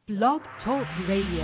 Blog Talk Radio.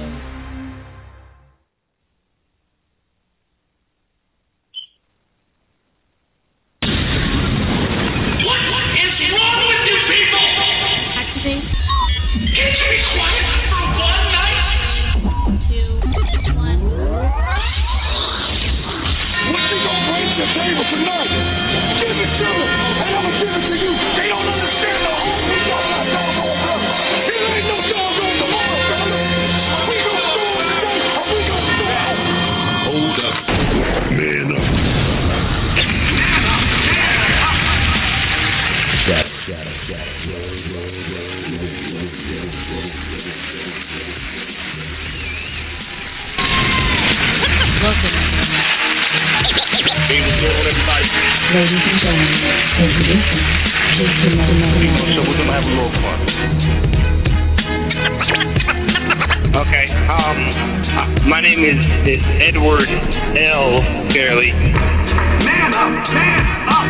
My name is Edward L. Fairley. Man up, man up.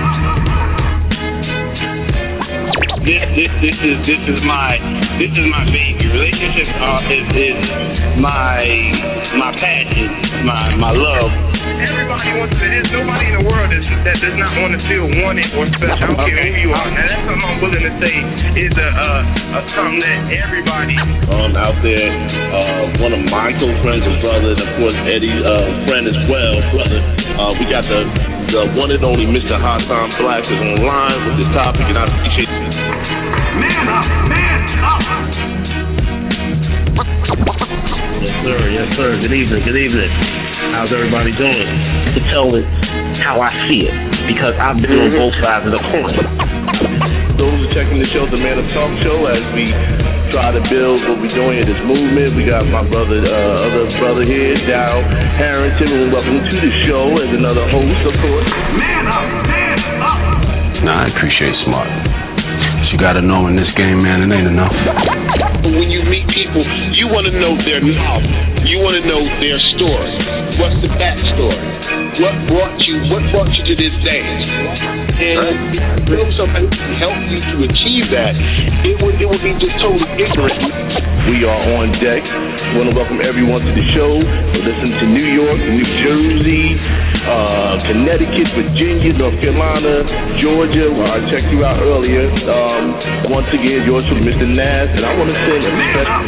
This is my baby. Relationship is my passion, my love. Everybody wants to. There's nobody in the world that does not want to feel wanted or special. I don't care who you are. Now that's something I'm willing to say is a something that everybody out there. One of my close friends and brother, and of course Eddie's friend as well, brother. We got the one and only Mr. Hot Time Black is online with this topic, and I appreciate it. Man up, man up. Yes, sir. Good evening. How's everybody doing? To tell it how I see it, because I've been on both sides of the coin. Those who are checking the show, the Man Up Talk Show, as we try to build what we're doing in this movement. We got my brother, other brother here, Dow Harrington, and welcome to the show as another host, of course. Man up, man up. Nah, I appreciate smart. But you gotta know in this game, man, it ain't enough. When you meet people, you want to know their knowledge. You want to know their story. What's the backstory? What brought you to this dance? And if somebody can help you to achieve that, it would be just totally ignorant. We are on deck. I want to welcome everyone to the show. Listen to New York, New Jersey, Connecticut, Virginia, North Carolina, Georgia, where I checked you out earlier. Once again, yours from Mr. Nas, and I want to sing a special.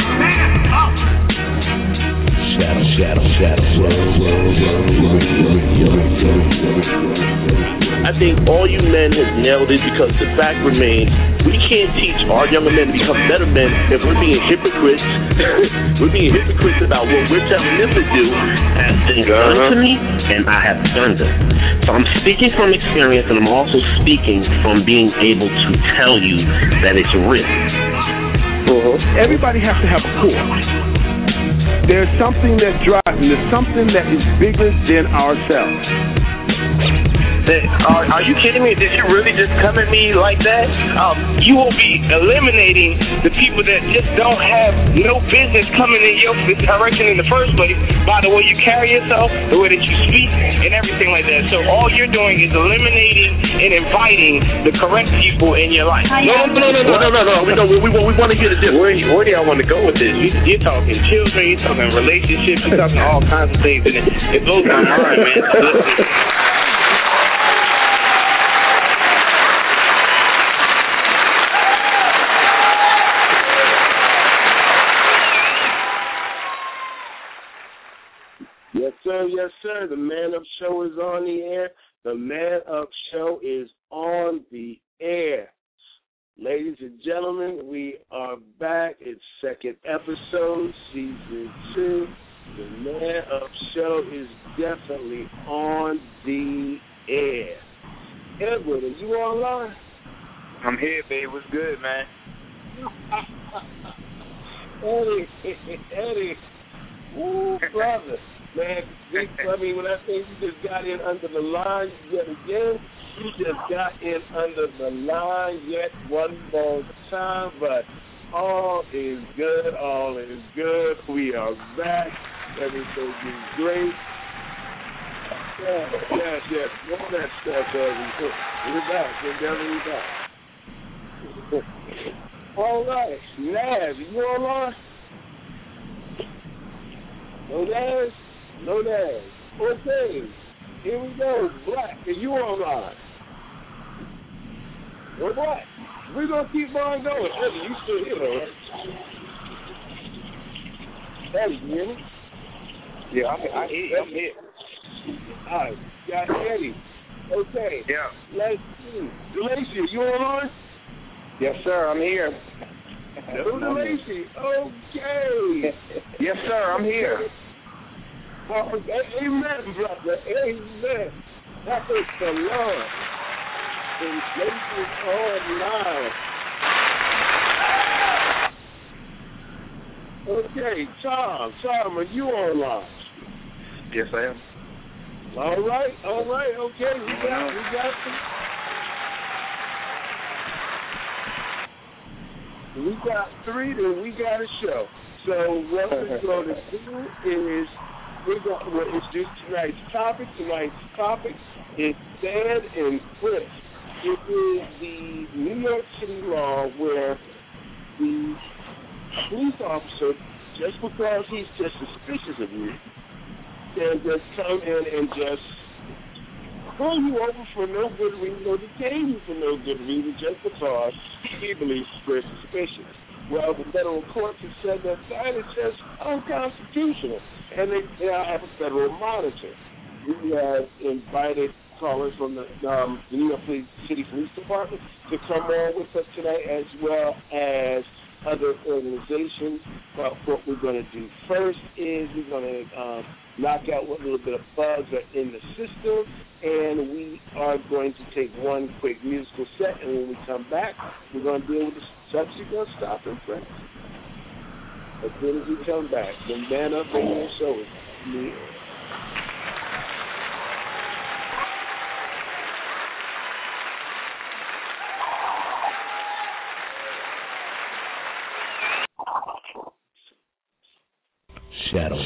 I think all you men has nailed it, because the fact remains we can't teach our younger men to become better men if we're being hypocrites. We're being hypocrites about what we're telling them to do. As things done to me, and I have done them. So I'm speaking from experience, and I'm also speaking from being able to tell you that it's real. Everybody has to have a core. There's something that drives, there's something that is bigger than ourselves. Are you kidding me? Did you really just come at me like that? You will be eliminating the people that just don't have no business coming in your direction in the first place by the way you carry yourself, the way that you speak, and everything like that. So all you're doing is eliminating and inviting the correct people in your life. No. We want to get a different. Where do y'all want to go with this? You're talking children, you're talking relationships, you're talking all kinds of things, and it blows my mind, man. Yes, sir. The Man Up Show is on the air. The Man Up Show is on the air. Ladies and gentlemen, we are back. It's second episode, season 2. The Man Up Show is definitely on the air. Edward, are you online? I'm here, babe. What's good, man? Eddie. Ooh, brother. Man, when I say you just got in under the line yet again, you just got in under the line yet one more time, but all is good, We are back. Everything is great. Yes. All that stuff, we're back. We're definitely back. All right. Naz, you online? No dash? No dash. Okay. Here we go. Black, are you online? Well, Black, we're going to keep on going. Eddie, you still here, though, right? Eddie, you hear me? Yeah, I'm here. All right. Got Eddie. Okay. Yeah. Let's see. DeLacy, you on? Yes, sir. I'm here. No, DeLacy. Okay. Yes, sir. I'm here. Well, amen, brother. Amen. That is the Lord. And Jason's online. Okay, Tom, are you online? Yes, I am. All right, okay, we got three, then we got a show. So what we're going to do is we're going to introduce tonight's topic. Tonight's topic is Stand and Quit. It is the New York City law where the police officer, just because he's just suspicious of you, can just come in and just pull you over for no good reason or detain you for no good reason just because he believes you're suspicious. Well, the federal courts have said that is just unconstitutional, and they now have a federal monitor. We have invited callers from the New York City Police Department to come on with us today, as well as other organizations. But what we're going to do first is we're going to knock out what little bit of bugs are in the system, and we are going to take one quick musical set, and when we come back, we're going to deal with the subject of stop and friends. As soon as we come back, the Man Up Radio Show is me. Shadow.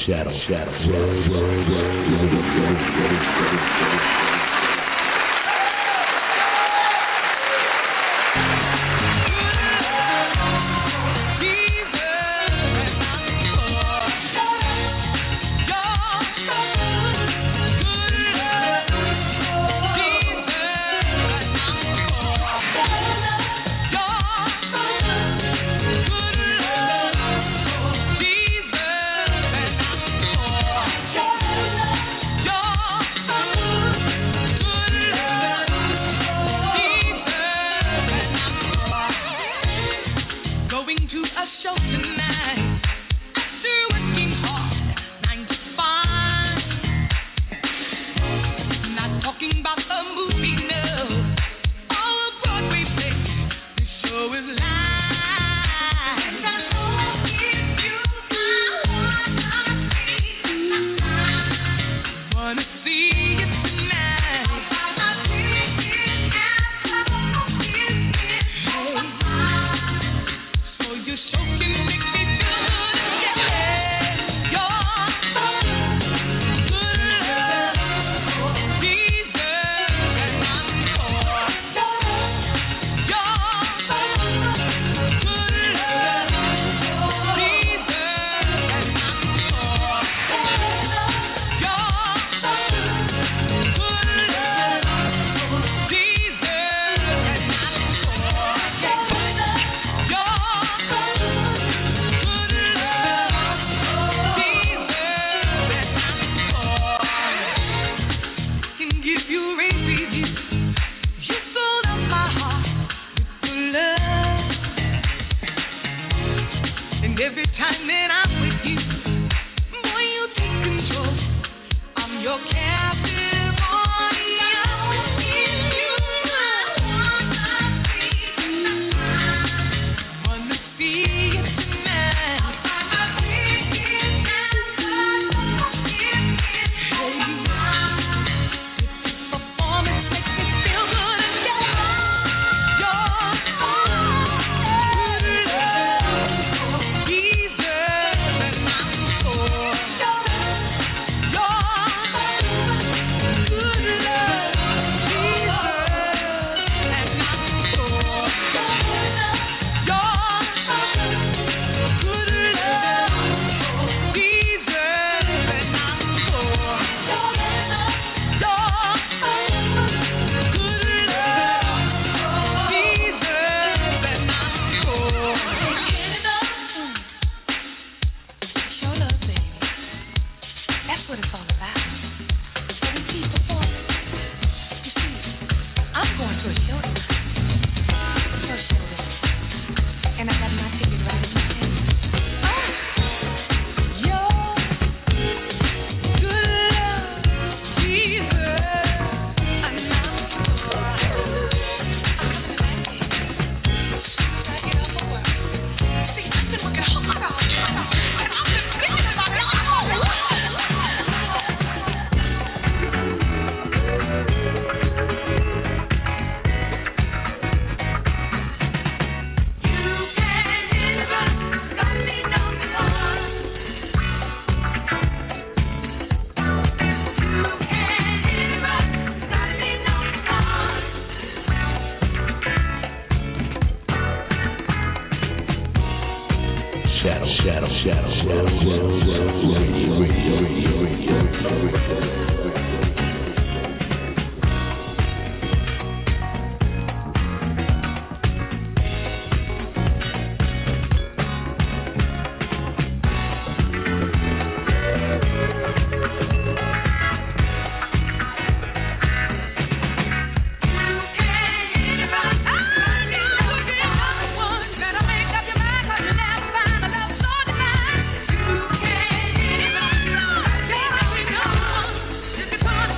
Shadow.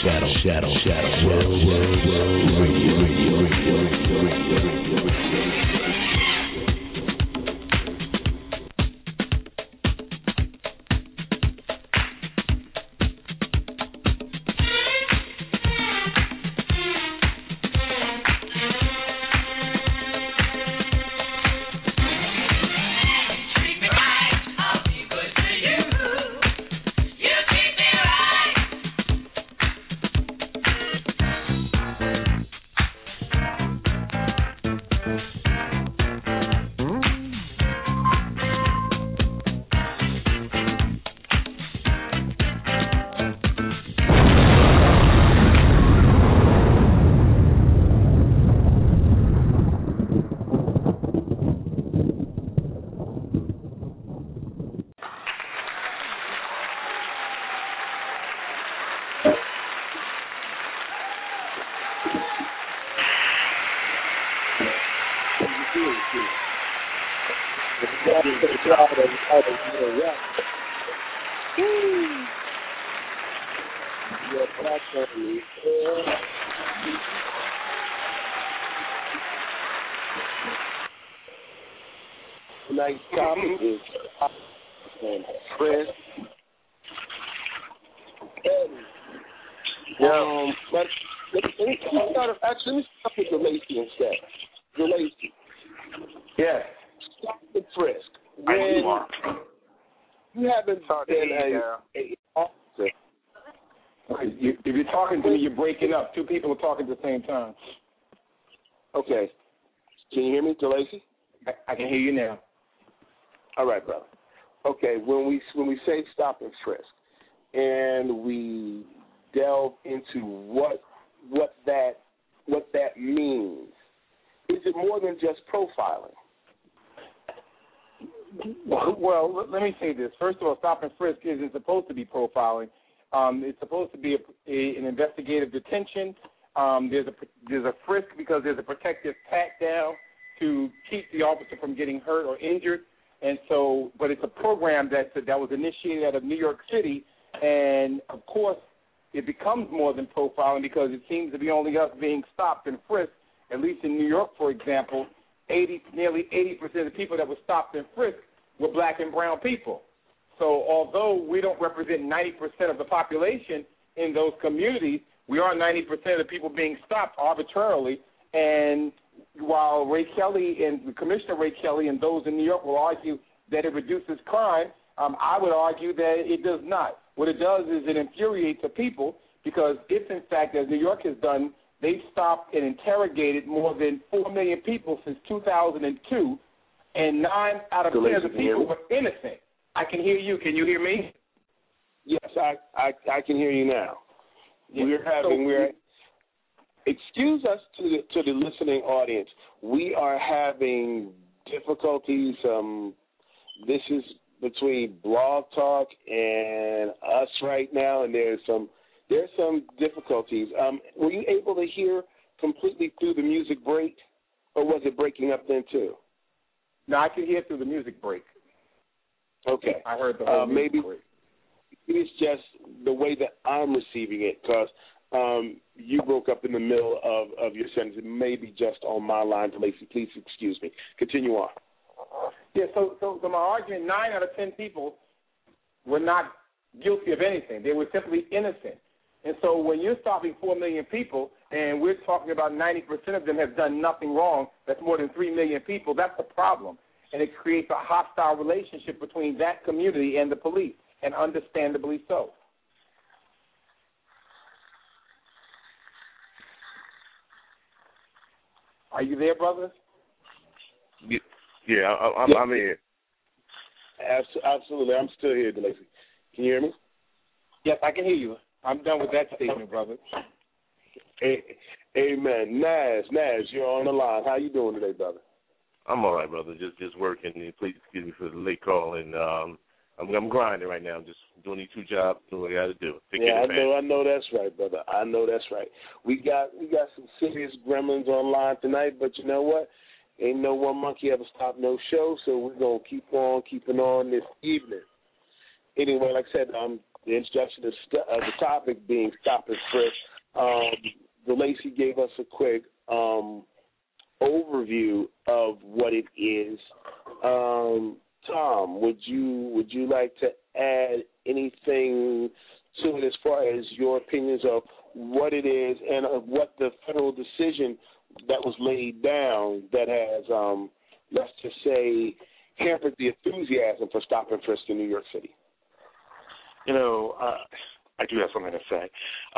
World Radio. Tonight's topic is Chris. But let me start with DeLacy instead. DeLacy. Yes. Stop the frisk. When you haven't been an officer. If you're talking to me, you're breaking up. Two people are talking at the same time. Okay. Can you hear me, DeLacy? I can hear you now. All right, brother. Okay, when we say stop and frisk, and we delve into what that means, is it more than just profiling? Well, let me say this. First of all, stop and frisk isn't supposed to be profiling. It's supposed to be an investigative detention. There's a frisk because there's a protective pat down to keep the officer from getting hurt or injured. And so, but it's a program that was initiated out of New York City, and of course, it becomes more than profiling because it seems to be only us being stopped and frisked. At least in New York, for example, nearly 80% of the people that were stopped and frisked were black and brown people. So although we don't represent 90% of the population in those communities, we are 90% of the people being stopped arbitrarily. And while Ray Kelly and Commissioner Ray Kelly and those in New York will argue that it reduces crime, I would argue that it does not. What it does is it infuriates the people because if, in fact, as New York has done, they've stopped and interrogated more than 4 million people since 2002, and 9 out of 10 of the people were innocent. I can hear you. Can you hear me? Yes, I can hear you now. Yes. Excuse us to the listening audience. We are having difficulties. This is between Blog Talk and us right now, and there's some difficulties. Were you able to hear completely through the music break, or was it breaking up then too? No, I could hear through the music break. Okay. I heard the whole music maybe break. It's just the way that I'm receiving it, because you broke up in the middle of your sentence. It may be just on my line, Lacey. Please excuse me. Continue on. Yeah, so my argument, 9 out of 10 people were not guilty of anything. They were simply innocent. And so when you're stopping 4 million people and we're talking about 90% of them have done nothing wrong, that's more than 3 million people, that's the problem. And it creates a hostile relationship between that community and the police, and understandably so. Are you there, brothers? Yeah, I'm here. Absolutely. I'm still here, DeLacy. Can you hear me? Yes, I can hear you. I'm done with that statement, brother. Amen. Naz, you're on the line. How you doing today, brother? I'm all right, brother. Just working. Please excuse me for the late call. And I'm grinding right now. I'm just doing these 2 jobs, doing what I got to do. I know that's right, brother. I know that's right. We got some serious gremlins online tonight, but you know what? Ain't no one monkey ever stopped no show, so we're going to keep on keeping on this evening. Anyway, like I said, the introduction of the topic being Stop and Frisk. Lacey gave us a quick overview of what it is. Tom, would you like to add anything to it as far as your opinions of what it is and of what the federal decision that was laid down that has, let's just say, hampered the enthusiasm for Stop and Frisk in New York City? I do have something to say.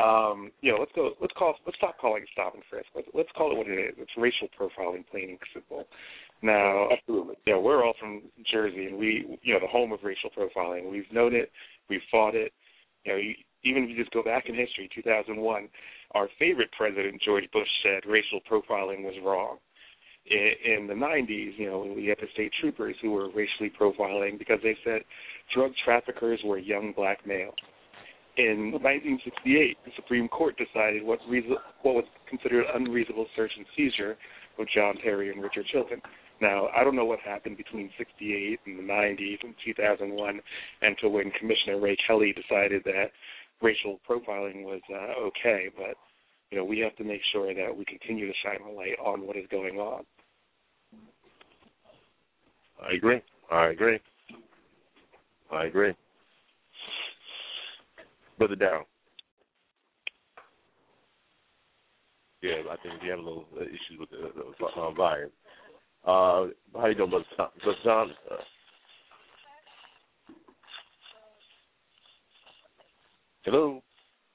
Let's stop calling it Stop and Frisk. Let's call it what it is. It's racial profiling, plain and simple. Now, absolutely. We're all from Jersey, and the home of racial profiling. We've known it. We've fought it. Even if you just go back in history, 2001, our favorite president, George Bush, said racial profiling was wrong. In the 90s, we had the state troopers who were racially profiling because they said drug traffickers were young black males. In 1968, the Supreme Court decided what was considered unreasonable search and seizure of John Terry and Richard Chilton. Now, I don't know what happened between 68 and the 90s and 2001 until when Commissioner Ray Kelly decided that racial profiling was okay, but we have to make sure that we continue to shine a light on what is going on. I agree. Brother Darryl. Yeah, I think we have a little issue with the volume. How you doing, Brother Tom? Hello?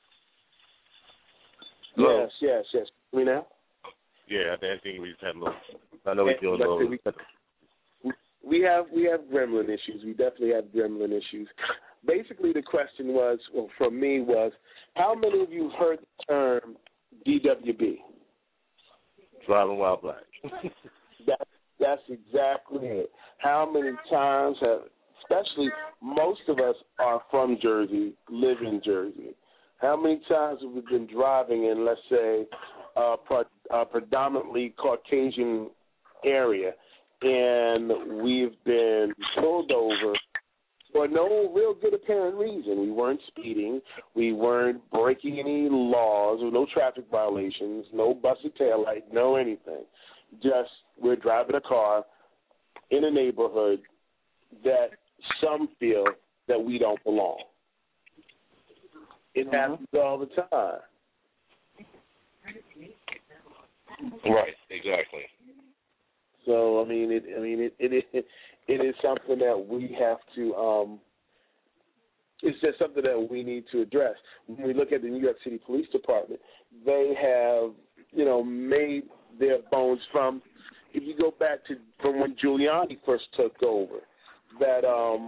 Yes. Me now? Yeah, I think we just had a little. I know we're doing a little. We have gremlin issues. We definitely have gremlin issues. Basically, the question was, from me was, how many of you heard the term DWB? Driving while black. That's exactly it. How many times especially most of us are from Jersey, live in Jersey. How many times have we been driving in, let's say, a predominantly Caucasian area, and we've been pulled over for no real good apparent reason? We weren't speeding. We weren't breaking any laws, or no traffic violations, no busted taillight, no anything. Just we're driving a car in a neighborhood that some feel that we don't belong. It happens all the time. Right, exactly. So it is something that we have to. It's just something that we need to address. When we look at the New York City Police Department, they have made their bones from. If you go back from when Giuliani first took over, that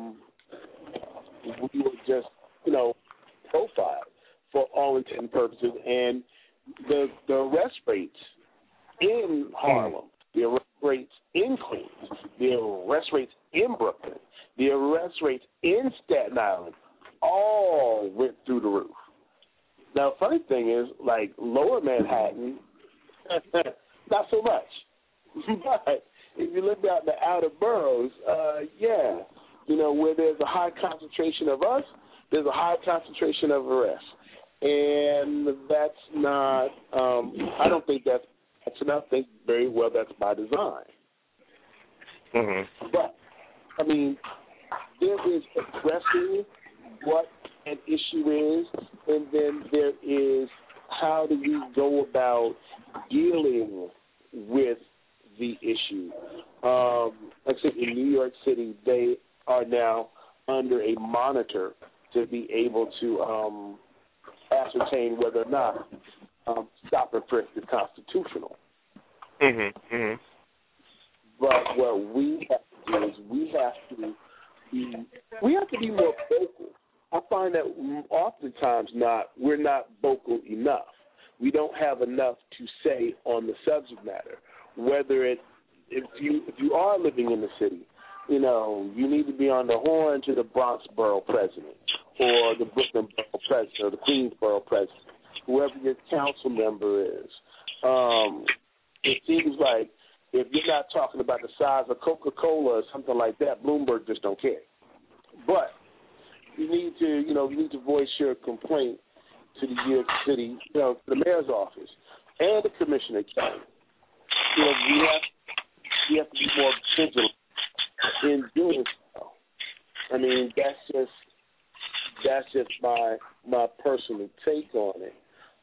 we were just profiled for all intents and purposes, and the arrest rates in Harlem, the arrest rates in Queens, the arrest rates in Brooklyn, the arrest rates in Staten Island, all went through the roof. Now, funny thing is, like Lower Manhattan, not so much. But if you look out the outer boroughs, where there's a high concentration of us, there's a high concentration of arrests. And that's not, I don't think that's enough. I think very well that's by design. Mm-hmm. But, there is addressing what an issue is, and then there is how do we go about dealing with the issue. Like I said, in New York City, they are now under a monitor to be able to ascertain whether or not stop and frisk is constitutional. Mm-hmm. But what we have to do is we have to be more vocal. I find that oftentimes we're not vocal enough. We don't have enough to say on the subject matter. Whether if you are living in the city, you need to be on the horn to the Bronx Borough President or the Brooklyn Borough President or the Queensboro President, whoever your council member is. It seems like if you're not talking about the size of Coca-Cola or something like that, Bloomberg just don't care. But you need to voice your complaint to the New York City, to the mayor's office and the commissioner county. We have to be more vigilant in doing so. I mean, that's just my personal take on it.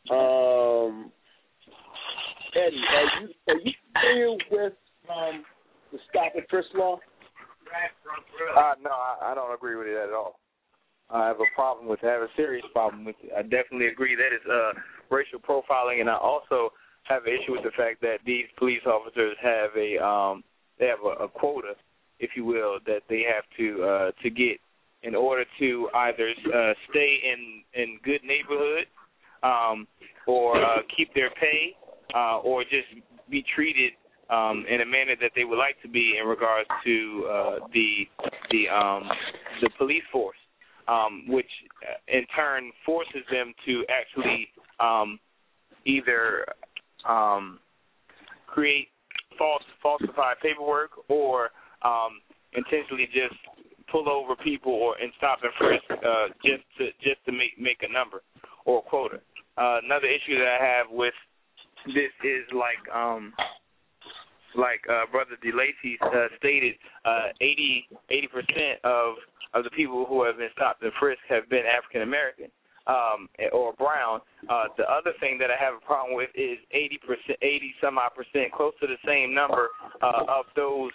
Eddie, are you familiar with the stop and frisk law? No, I don't agree with it at all. I have a serious problem with it. I definitely agree that it's racial profiling, and I also have an issue with the fact that these police officers have a quota, if you will, that they have to get in order to either stay in good neighborhood, or keep their pay, or just be treated in a manner that they would like to be in regards to the police force, which in turn forces them to actually either create falsified paperwork or intentionally just pull over people and stop and frisk just to make a number or a quota. Another issue that I have with this is like Brother DeLacy stated, 80% of the people who have been stopped and frisked have been African American or brown. The other thing that I have a problem with is 80% close to the same number of those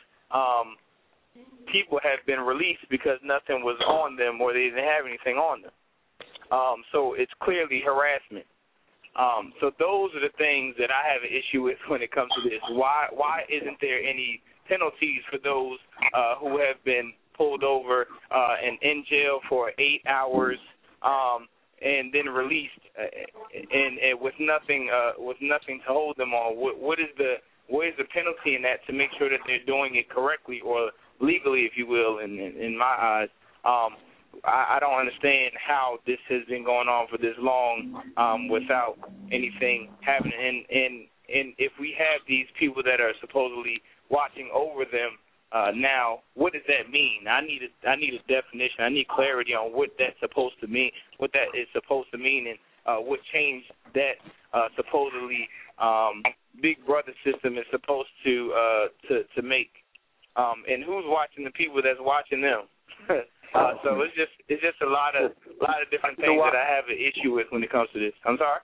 people have been released because nothing was on them or they didn't have anything on them. So it's clearly harassment. So those are the things that I have an issue with when it comes to this. Why isn't there any penalties for those who have been pulled over and in jail for 8 hours and then released and with nothing to hold them on? What is the penalty in that to make sure that they're doing it correctly or legally, if you will, in my eyes? I don't understand how this has been going on for this long without anything happening. And if we have these people that are supposedly watching over them now, what does that mean? I need a definition. I need clarity on what that's supposed to mean, what that is supposed to mean, and what change that supposedly Big Brother system is supposed to make. And who's watching the people that's watching them? So it's just a lot of different things that I have an issue with when it comes to this. I'm sorry?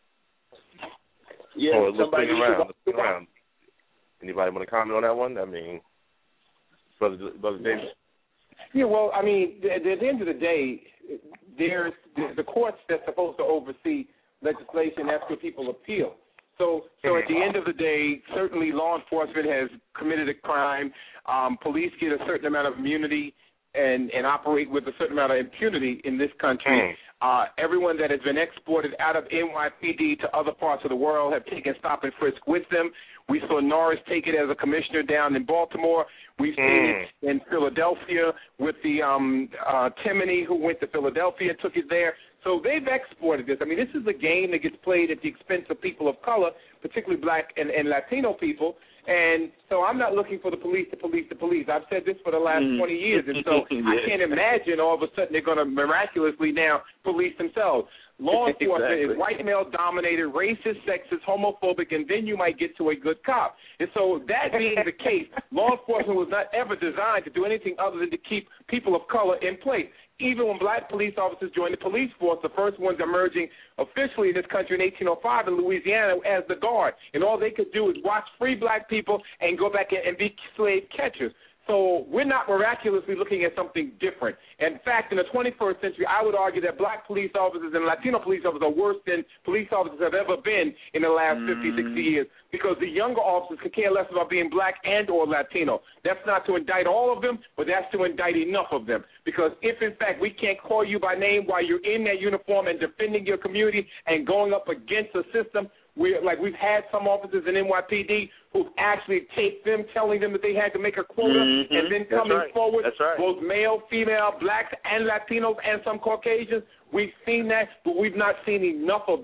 Yeah, let's look around. Anybody want to comment on that one? I mean, Brother Davis? Yeah, well, I mean, at the end of the day, there's the courts that's supposed to oversee legislation. That's where people appeal. So at the end of the day, certainly law enforcement has committed a crime. Police get a certain amount of immunity and operate with a certain amount of impunity in this country. Everyone that has been exported out of NYPD to other parts of the world have taken stop and frisk with them. We saw Norris take it as a commissioner down in Baltimore. We've seen it in Philadelphia with the Timoney who went to Philadelphia, took it there. So they've exported this. I mean, this is a game that gets played at the expense of people of color, particularly black and Latino people. And so I'm not looking for the police to police the police. I've said this for the last 20 years. And so I can't imagine all of a sudden they're going to miraculously now police themselves. Law enforcement is white male-dominated, racist, sexist, homophobic, and then you might get to a good cop. And so that being the case, law enforcement was not ever designed to do anything other than to keep people of color in place. Even when black police officers joined the police force, the first ones emerging officially in this country in 1805 in Louisiana as the Guard. And all they could do is watch free black people and go back and be slave catchers. So we're not miraculously looking at something different. In fact, in the 21st century, I would argue that black police officers and Latino police officers are worse than police officers have ever been in the last 50, 60 years because the younger officers could care less about being black and or Latino. That's not to indict all of them, but that's to indict enough of them. Because if, in fact, we can't call you by name while you're in that uniform and defending your community and going up against the system, we've had some officers in NYPD who've actually taped them, telling them that they had to make a quota, and then coming forward, both male, female, blacks, and Latinos, and some Caucasians. We've seen that, but we've not seen enough of that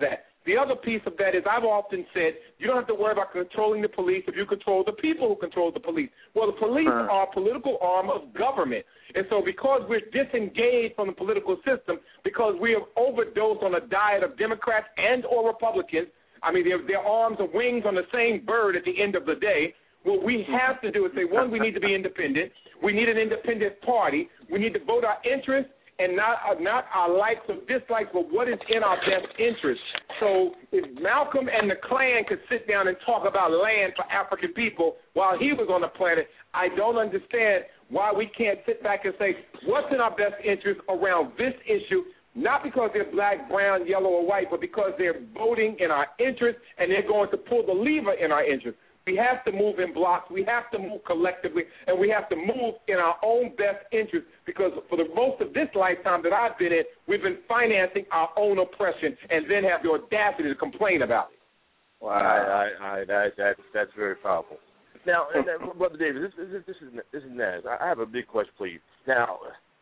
The other piece of that is I've often said you don't have to worry about controlling the police if you control the people who control the police. Well, the police are a political arm of government. And so because we're disengaged from the political system, because we have overdosed on a diet of Democrats and or Republicans, I mean, their arms and wings on the same bird at the end of the day, what we have to do is say, one, we need to be independent. We need an independent party. We need to vote our interests and not our likes or dislikes, but what is in our best interest. So if Malcolm and the Klan could sit down and talk about land for African people while he was on the planet, I don't understand why we can't sit back and say, what's in our best interest around this issue, not because they're black, brown, yellow, or white, but because they're voting in our interest and they're going to pull the lever in our interest. We have to move in blocks. We have to move collectively, and we have to move in our own best interest because for the most of this lifetime that I've been in, we've been financing our own oppression and then have the audacity to complain about it. Wow, that's very powerful. Now, Brother Davis, this is Naz. I have a big question for you. Now,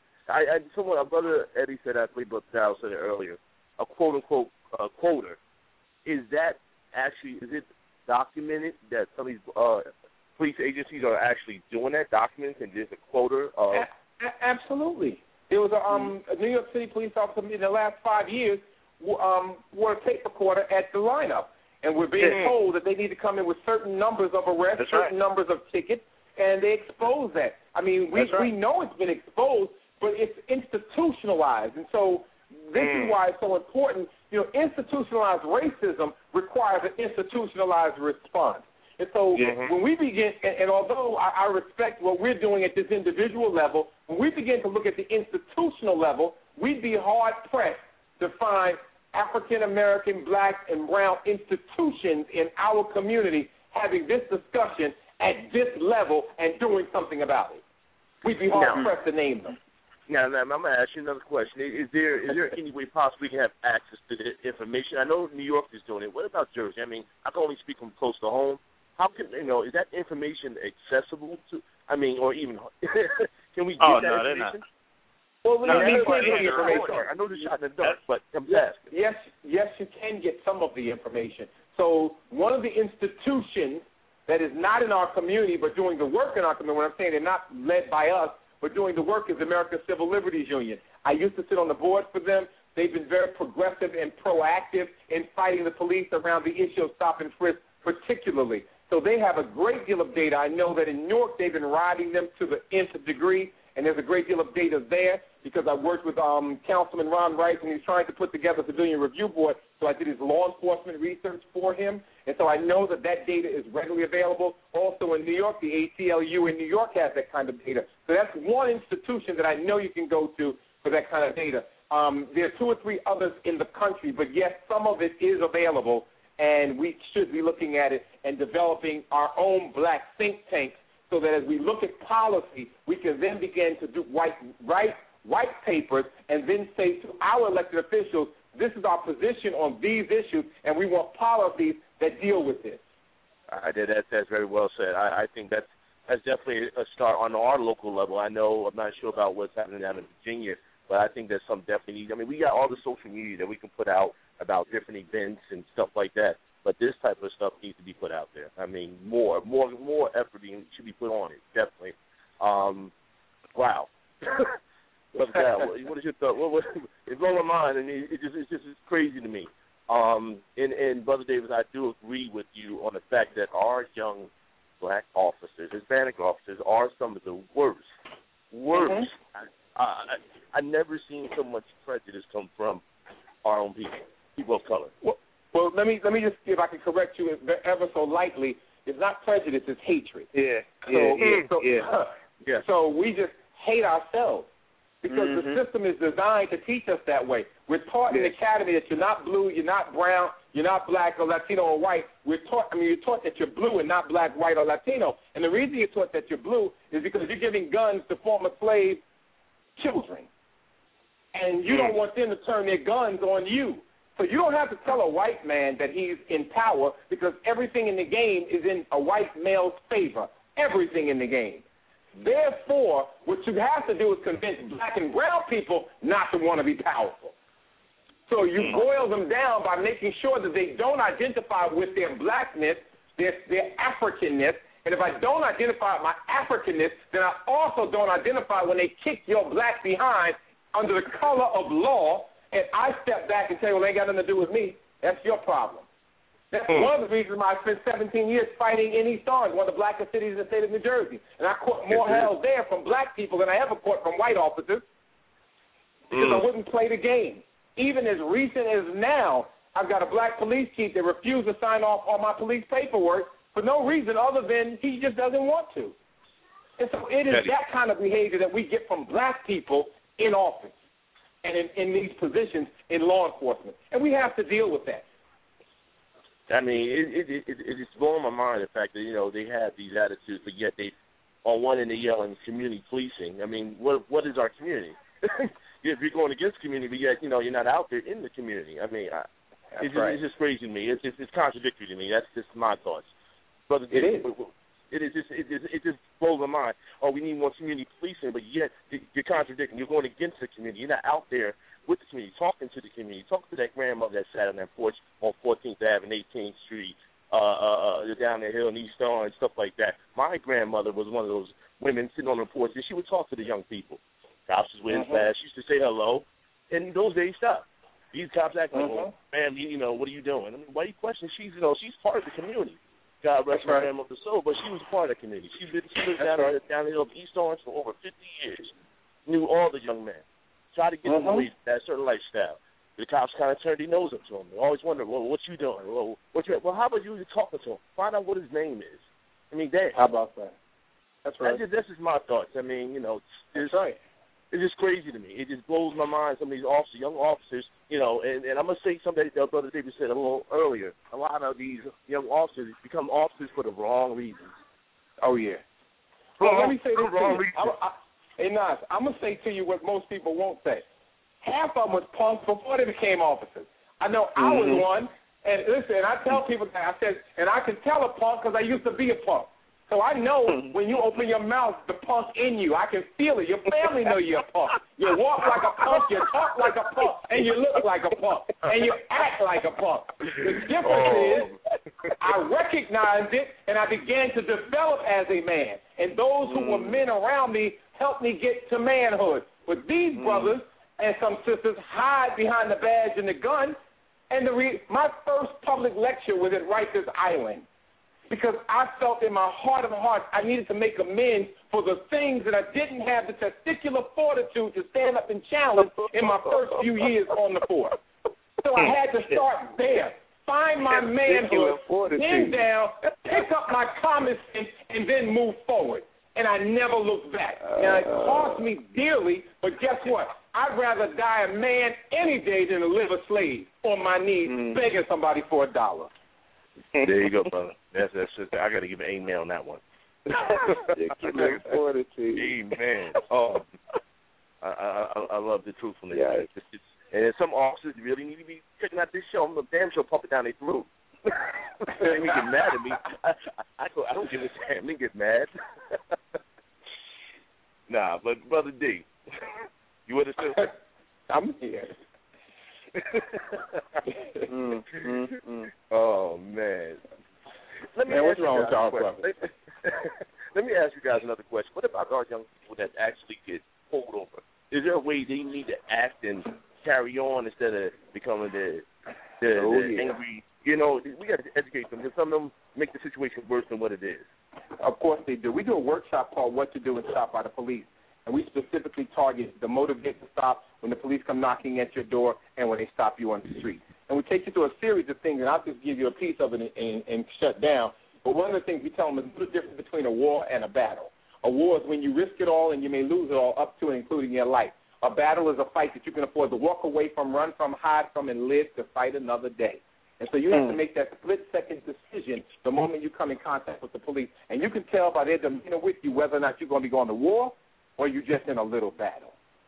Brother Eddie said, I believe Brother Dow said it earlier, a quote-unquote quota. Is it documented that some of these police agencies are actually doing that, documents, and there's a quota? Absolutely. There was a New York City police officer in the last 5 years wore a tape recorder at the lineup, and we're being told that they need to come in with certain numbers of arrests, certain numbers of tickets, and they expose that. I mean, we know it's been exposed, but it's institutionalized, and so this is why it's so important. You know, institutionalized racism requires an institutionalized response. And so when we begin, and although I respect what we're doing at this individual level, when we begin to look at the institutional level, we'd be hard-pressed to find African-American, black, and brown institutions in our community having this discussion at this level and doing something about it. We'd be hard-pressed to name them. Now, I'm going to ask you another question. Is there any way possible we can have access to the information? I know New York is doing it. What about Jersey? I mean, I can only speak from close to home. How can, is that information accessible to, or even, can we get that information? Well, information. I know this shot in the dark, but I'm asking. Yes, you can get some of the information. So one of the institutions that is not in our community but doing the work in our community, when I'm saying they're not led by us, but doing the work is the American Civil Liberties Union. I used to sit on the board for them. They've been very progressive and proactive in fighting the police around the issue of stop and frisk particularly. So they have a great deal of data. I know that in Newark they've been riding them to the nth degree, and there's a great deal of data there because I worked with Councilman Ron Rice, and he's trying to put together the Civilian Review Board, so I did his law enforcement research for him. And so I know that data is readily available. Also in New York, the ACLU in New York has that kind of data. So that's one institution that I know you can go to for that kind of data. There are 2 or 3 others in the country, but yes, some of it is available, and we should be looking at it and developing our own black think tanks so that as we look at policy, we can then begin to write white papers and then say to our elected officials, this is our position on these issues, and we want policies that deal with this. That's very well said. I think that's definitely a start on our local level. I'm not sure about what's happening down in Virginia, but I think there's some definitely needs. We got all the social media that we can put out about different events and stuff like that, but this type of stuff needs to be put out there. More effort should be put on it, definitely. Wow. What is your thought? It's blowing my mind, and it's just crazy to me. And Brother Davis, I do agree with you on the fact that our young black officers, Hispanic officers, are some of the worst. Mm-hmm. I've never seen so much prejudice come from our own people of color. Well, let me just see if I can correct you ever so lightly. It's not prejudice; it's hatred. So we just hate ourselves. Because the system is designed to teach us that way. We're taught in the academy that you're not blue, you're not brown, you're not black or Latino or white. You're taught that you're blue and not black, white, or Latino. And the reason you're taught that you're blue is because you're giving guns to former slave children. And you don't want them to turn their guns on you. So you don't have to tell a white man that he's in power because everything in the game is in a white male's favor. Everything in the game. Therefore, what you have to do is convince black and brown people not to want to be powerful. So you boil them down by making sure that they don't identify with their blackness, their Africanness. And if I don't identify with my Africanness, then I also don't identify when they kick your black behind under the color of law, and I step back and say, well, they ain't got nothing to do with me. That's your problem. That's one of the reasons why I spent 17 years fighting in East Orange, one of the blackest cities in the state of New Jersey. And I caught more hell there from black people than I ever caught from white officers because I wouldn't play the game. Even as recent as now, I've got a black police chief that refused to sign off on my police paperwork for no reason other than he just doesn't want to. And so it is that kind of behavior that we get from black people in office and in these positions in law enforcement. And we have to deal with that. I mean, it's blowing my mind, the fact that, you know, they have these attitudes, but yet they, on one end, they're yelling community policing. I mean, what is our community? If you're going against community, but yet, you know, you're not out there in the community. I mean, it's just crazy to me. It's contradictory to me. That's just my thoughts. Brother, it just blows my mind. Oh, we need more community policing, but yet you're contradicting. You're going against the community. You're not out there with the community, talking to the community, talking to that grandmother that sat on that porch on 14th Avenue, 18th Street, down the hill in East Orange, stuff like that. My grandmother was one of those women sitting on the porch, and she would talk to the young people. Cops was with fast. She used to say hello, and those days stopped. These cops act like, well, man, you know, what are you doing? I mean, why are you questioning? She's part of the community. God rest her grandmother's soul, but she was part of the community. She lived down the hill of East Orange for over 50 years. Knew all the young men. Tried to get them away from that certain lifestyle. The cops kind of turned their nose up to him. They always wondered, well, what you doing? Well, how about you talking to him? Find out what his name is. I mean, damn. How about that? That's right. That's just my thoughts. I mean, you know, that's right. It's just crazy to me. It just blows my mind. Some of these officers, young officers, you know, and I'm going to say something that Brother David said a little earlier. A lot of these young officers become officers for the wrong reasons. Oh, yeah. Well, let me say this to you. Hey, Nas, I'm going to say to you what most people won't say. Half of them was punks before they became officers. I know I was one, and listen, I tell people that. I said, and I can tell a punk because I used to be a punk. So I know when you open your mouth, the punk in you. I can feel it. Your family know you're a punk. You walk like a punk, you talk like a punk, and you look like a punk, and you act like a punk. The difference is I recognized it, and I began to develop as a man. And those who were men around me helped me get to manhood. But these brothers and some sisters hide behind the badge and the gun. And my first public lecture was at Rikers Island, because I felt in my heart of hearts I needed to make amends for the things that I didn't have the testicular fortitude to stand up and challenge in my first few years on the force. So I had to start there, find my manhood, bend down, pick up my common sense, and then move forward. And I never looked back. Now, it cost me dearly, but guess what? I'd rather die a man any day than to live a slave on my knees begging somebody for $1. There you go, brother. That's just, I got to give an amen on that one. Amen. Oh, I love the truthfulness. Yeah. And some officers really need to be checking out this show. I'm a damn sure pump it down their throat. They get mad at me. I don't give a damn. They get mad. Nah, but Brother D, you with us still? I'm here. Oh man! What's wrong with y'all, brother? Let me ask you guys another question. What about our young people that actually get pulled over? Is there a way they need to act and carry on instead of becoming the angry? You know, we got to educate them because some of them make the situation worse than what it is. Of course they do. We do a workshop called "What to Do when Stopped by the Police." And we specifically target the motivate to stop when the police come knocking at your door and when they stop you on the street. And we take you through a series of things, and I'll just give you a piece of it and shut down. But one of the things we tell them is the difference between a war and a battle. A war is when you risk it all and you may lose it all, up to and including your life. A battle is a fight that you can afford to walk away from, run from, hide from, and live to fight another day. And so you have to make that split-second decision the moment you come in contact with the police. And you can tell by their demeanor with you whether or not you're going to be going to war or you just in a little battle.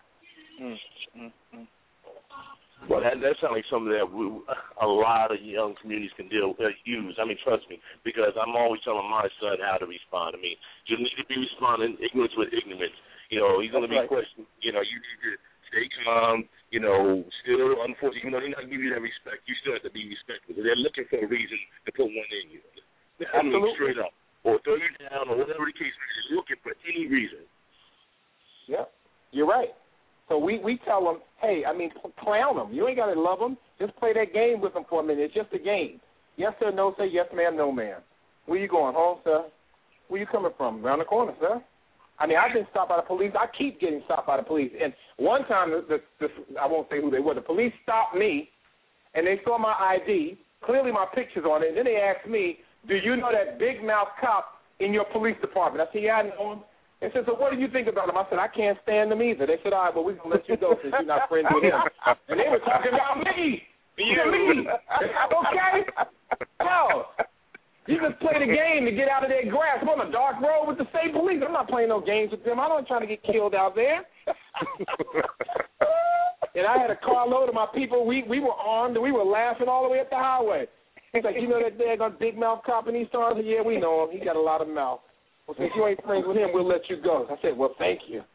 Well, that sounds like something that a lot of young communities can use. I mean, trust me, because I'm always telling my son how to respond. I mean, you need to be responding ignorance with ignorance. You know, he's going to be questioned. You know, you need to stay calm, still, unfortunately, even though they're not giving you that respect, you still have to be respectful. They're looking for a reason to put one in you. Absolutely. Straight up. Or throw you down, or whatever the case may be. They're looking for any reason. Yeah, you're right. So we tell them, hey, clown them. You ain't got to love them. Just play that game with them for a minute. It's just a game. Yes, sir, no, sir, yes, ma'am, no, ma'am. Where you going? Home, sir? Where you coming from? Around the corner, sir. I've been stopped by the police. I keep getting stopped by the police. And one time, I won't say who they were, the police stopped me, and they saw my ID, clearly my picture's on it, and then they asked me, do you know that big mouth cop in your police department? I said, yeah, I know him. They said, so what do you think about him? I said, I can't stand him either. They said, all right, well, we're going to let you go since you're not friends with him. And they were talking about me. Me. Okay? No. You just play the game to get out of their grasp. I'm on a dark road with the state police. I'm not playing no games with them. I'm not trying to get killed out there. And I had a carload of my people. We were armed, and we were laughing all the way up the highway. He's like, you know that daggone big mouth cop in East Orange? Yeah, we know him. He got a lot of mouth. Well, since you ain't friends with him, we'll let you go. I said, well, thank you.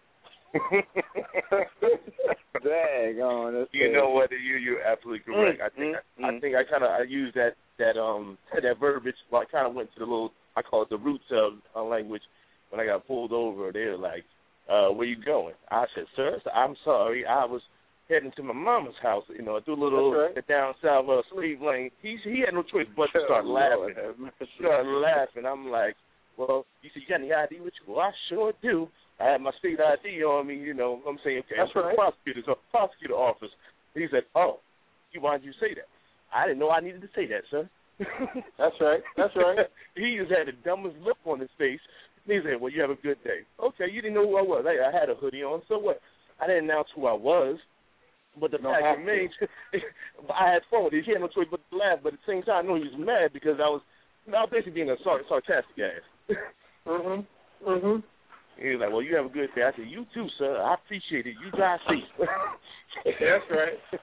Daggone. You know what? You're absolutely correct. I think I used that verbiage. Well, I kind of went to the little, I call it the roots of language. When I got pulled over, they were like, where you going? I said, sir, I'm sorry. I was heading to my mama's house, through a little down south slave lane. He had no choice but to start laughing. I'm like, well, you said, you got any ID with you? Well, I sure do. I had my state ID on me, I'm saying, okay, that's right. Prosecutor office. He said, oh, why did you say that? I didn't know I needed to say that, sir. That's right. He just had the dumbest look on his face. He said, well, you have a good day. Okay, you didn't know who I was. I had a hoodie on, so what? I didn't announce who I was. But the fact remains, I had fun with it. He had no choice but to laugh. But at the same time, I know he was mad because I was basically being a sarcastic ass. He was like, well, you have a good day. I said, you too, sir. I appreciate it. You drive safe. That's right.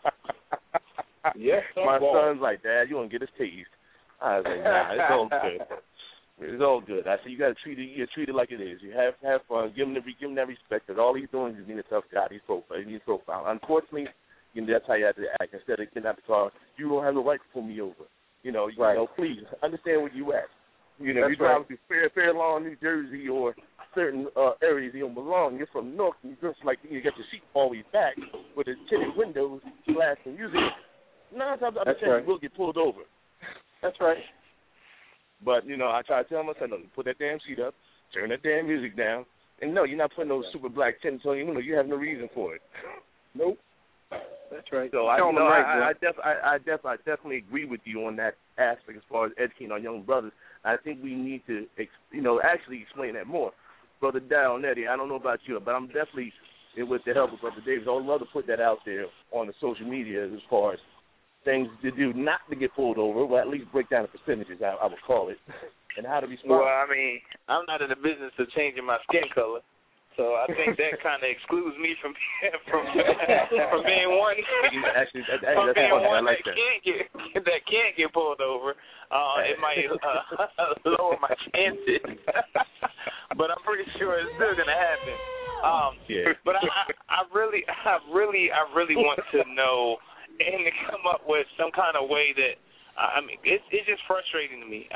Yes, my son's like, Dad, you want to get us tased? I was like, nah, it's all good. It's all good. I said, you got to treat it like it is. You have fun. Give him that respect. Because all he's doing is being a tough guy. He's profile. Unfortunately, that's how you have to act. Instead of getting out the car, you don't have the right to pull me over. Please understand where you at. You drive through Fair Lawn, New Jersey, or certain areas you don't belong. You're from North, and you just like you got your seat all the way back with the tinted windows, blasting music. 9 times out of 10, you will get pulled over. That's right. But, I try to tell myself, no, put that damn seat up, turn that damn music down, and no, you're not putting those super black tints on you. You have no reason for it. Nope. That's right. So I definitely agree with you on that aspect as far as educating our young brothers. I think we need to, actually explain that more. Brother Darryl Nettie, I don't know about you, but I'm definitely, with the help of Brother Davis, I would love to put that out there on the social media as far as things to do not to get pulled over, well, at least break down the percentages, I would call it, and how to respond. Well, I'm not in the business of changing my skin color, so I think that kind of excludes me from being one that can't get pulled over. It might lower my chances, but I'm pretty sure it's still gonna happen. But I really want to know and to come up with some kind of way that it's just frustrating to me.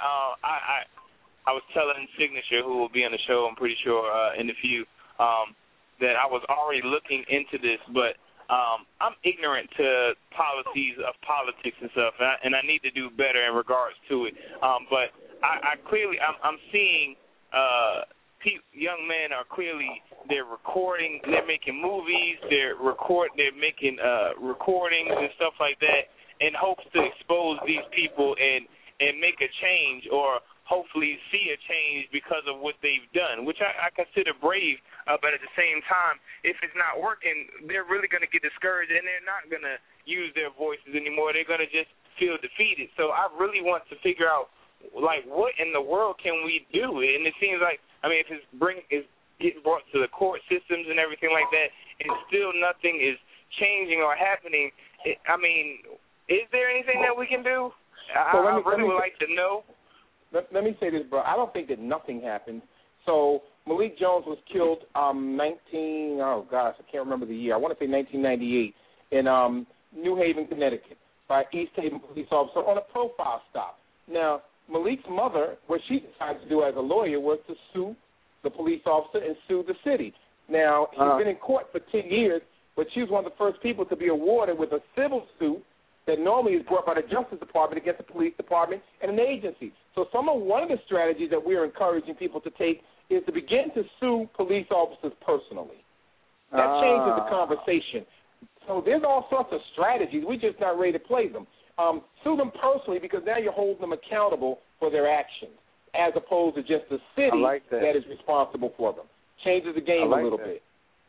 I was telling Signature, who will be on the show, I'm pretty sure in a few, that I was already looking into this, but I'm ignorant to policies of politics and stuff, and I need to do better in regards to it. But I clearly, I'm seeing young men are clearly, they're recording, they're making movies, they're making recordings and stuff like that in hopes to expose these people and make a change, or hopefully see a change because of what they've done, which I consider brave, but at the same time, if it's not working, they're really going to get discouraged, and they're not going to use their voices anymore. They're going to just feel defeated. So I really want to figure out, what in the world can we do? And it seems like, if it's getting brought to the court systems and everything like that, and still nothing is changing or happening, is there anything that we can do? I really would like to know. Let me say this, bro. I don't think that nothing happened. So Malik Jones was killed I can't remember the year. I want to say 1998 in New Haven, Connecticut, by East Haven police officer on a profile stop. Now, Malik's mother, what she decided to do as a lawyer was to sue the police officer and sue the city. Now, he's been in court for 10 years, but she was one of the first people to be awarded with a civil suit that normally is brought by the Justice Department against the police department and an agency. So one of the strategies that we are encouraging people to take is to begin to sue police officers personally. That changes the conversation. So there's all sorts of strategies. We're just not ready to play them. Sue them personally because now you're holding them accountable for their actions as opposed to just the city that is responsible for them. Changes the game a little bit.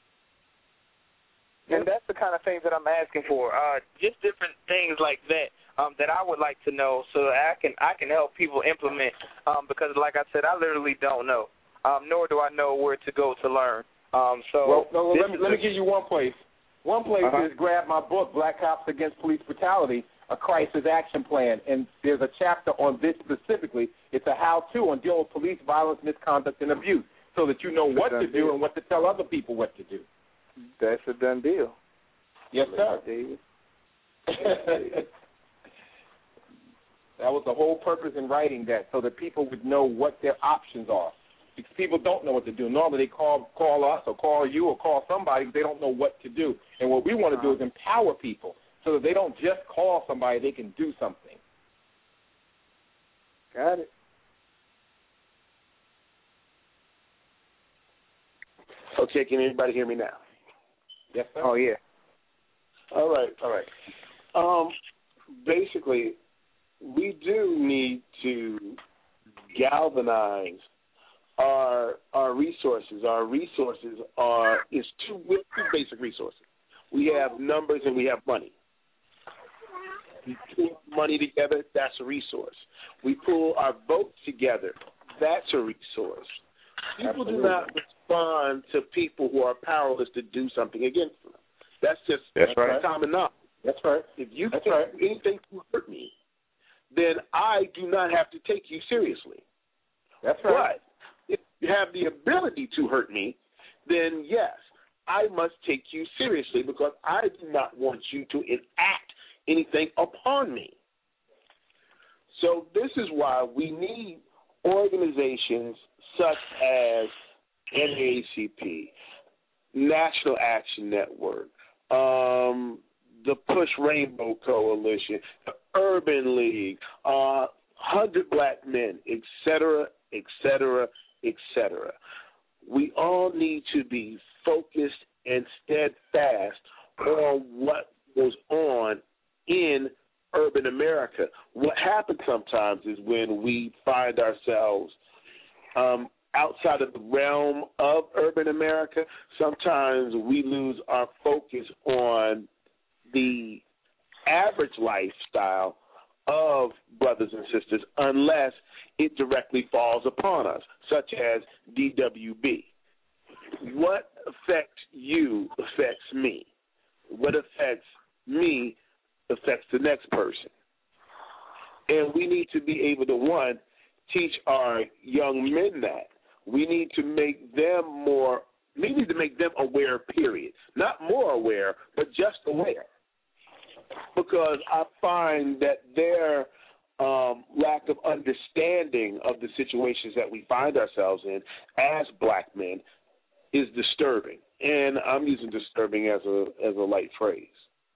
And that's the kind of things that I'm asking for. Just different things like that that I would like to know so that I can help people implement. Because, like I said, I literally don't know, nor do I know where to go to learn. Let me give you one place. One place is grab my book, Black Cops Against Police Brutality, a crisis action plan. And there's a chapter on this specifically. It's a how-to on dealing with police violence, misconduct, and abuse so that you know what to do and what to tell other people what to do. That's a done deal. Yes, sir. David. That was the whole purpose in writing that, so that people would know what their options are. Because people don't know what to do. Normally they call us or call you or call somebody because they don't know what to do. And what we want to do is empower people so that they don't just call somebody, they can do something. Got it. Okay, can anybody hear me now? Yes, sir. Oh, yeah. All right. Basically, we do need to galvanize our resources. Our resources is two basic resources. We have numbers and we have money. We pull money together, that's a resource. We pull our votes together, that's a resource. People do not respond to people who are powerless to do something against them. That's common knowledge. That's right. If you do anything to hurt me, then I do not have to take you seriously. That's right. But if you have the ability to hurt me, then yes, I must take you seriously because I do not want you to enact anything upon me. So this is why we need organizations such as NAACP, National Action Network, the Push Rainbow Coalition, the Urban League, 100 Black Men, et cetera, et cetera, et cetera. We all need to be focused and steadfast on what goes on in urban America. What happens sometimes is when we find ourselves outside of the realm of urban America, sometimes we lose our focus on the average lifestyle of brothers and sisters unless it directly falls upon us, such as DWB. What affects you affects me. What affects me affects the next person. And we need to be able to, one, teach our young men that. We need to make them aware, period. Not more aware, but just aware. Because I find that their lack of understanding of the situations that we find ourselves in as black men is disturbing. And I'm using disturbing as a light phrase.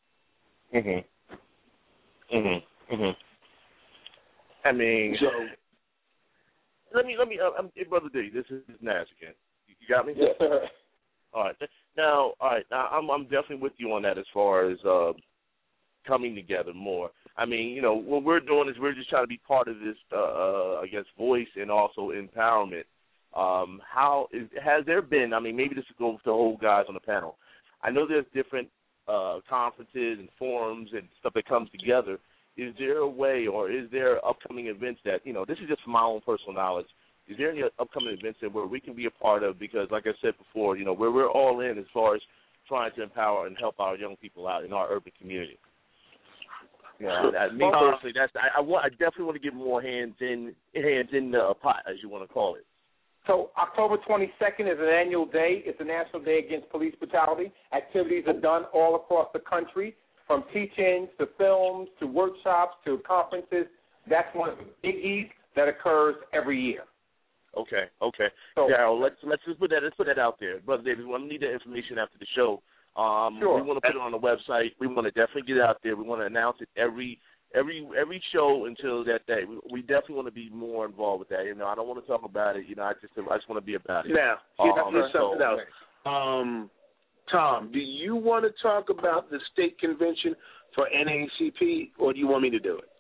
I mean, so let me. Brother D, this is Naz again. You got me? Yes, sir. All right. Now, I'm definitely with you on that as far as coming together more. I mean, you know, what we're doing is we're just trying to be part of this, voice and also empowerment. Has there been? I mean, maybe this will go to the whole guys on the panel. I know there's different conferences and forums and stuff that comes together. Is there a way, or is there upcoming events that, you know, this is just from my own personal knowledge, is there any upcoming events that where we can be a part of? Because, like I said before, you know, where we're all in as far as trying to empower and help our young people out in our urban community. You know, me personally, I definitely want to get more hands in the pot, as you want to call it. So October 22nd is an annual day. It's a National Day Against Police Brutality. Activities are done all across the country, from teach-ins to films to workshops to conferences. That's one of the biggies that occurs every year. Okay. So, Daryl, let's just put that out there, Brother Davis. We need that information after the show. Sure. We want to put it on the website. We want to definitely get it out there. We want to announce it every show until that day. We definitely want to be more involved with that. I don't want to talk about it. I just want to be about it. Now, here's something else. Tom, do you want to talk about the state convention for NAACP, or do you want me to do it?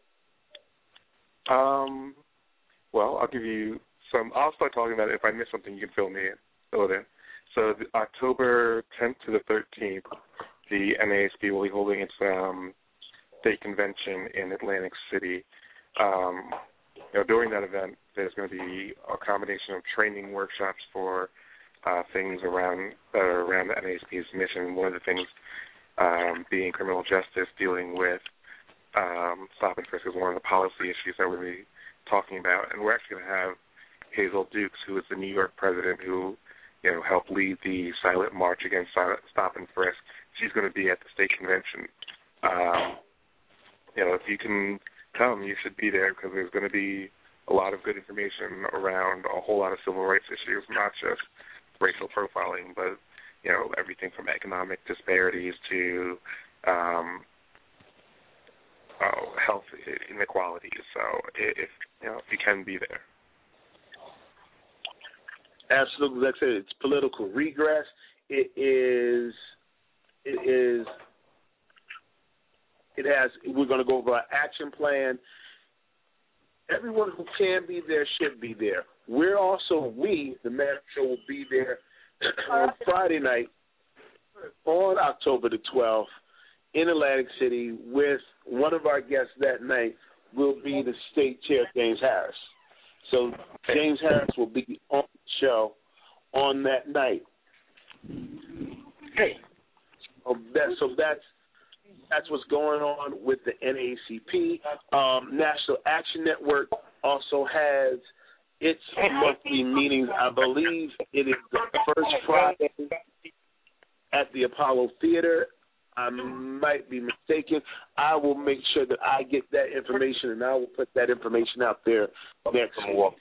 Well, I'll give you some. I'll start talking about it. If I miss something, you can fill me in. So October 10th to the 13th, the NAACP will be holding its state convention in Atlantic City. During that event, there's going to be a combination of training workshops for things around the NAACP's mission. One of the things being criminal justice, dealing with stop and frisk is one of the policy issues that we'll be talking about. And we're actually going to have Hazel Dukes, who is the New York president, who helped lead the silent march against stop and frisk. She's going to be at the state convention. If you can come, you should be there, because there's going to be a lot of good information around a whole lot of civil rights issues, not just racial profiling, but everything from economic disparities to health inequalities. So if you can be there. Absolutely. Like I said, it's political regress. We're going to go over our action plan. Everyone who can be there should be there. The Man Show, will be there on Friday night on October the 12th in Atlantic City with one of our guests that night will be the state chair, James Harris. So James Harris will be on the show on that night. Hey, that's what's going on with the NAACP. National Action Network also has its monthly meetings. I believe it is the first Friday at the Apollo Theater. I might be mistaken. I will make sure that I get that information, and I will put that information out there next week.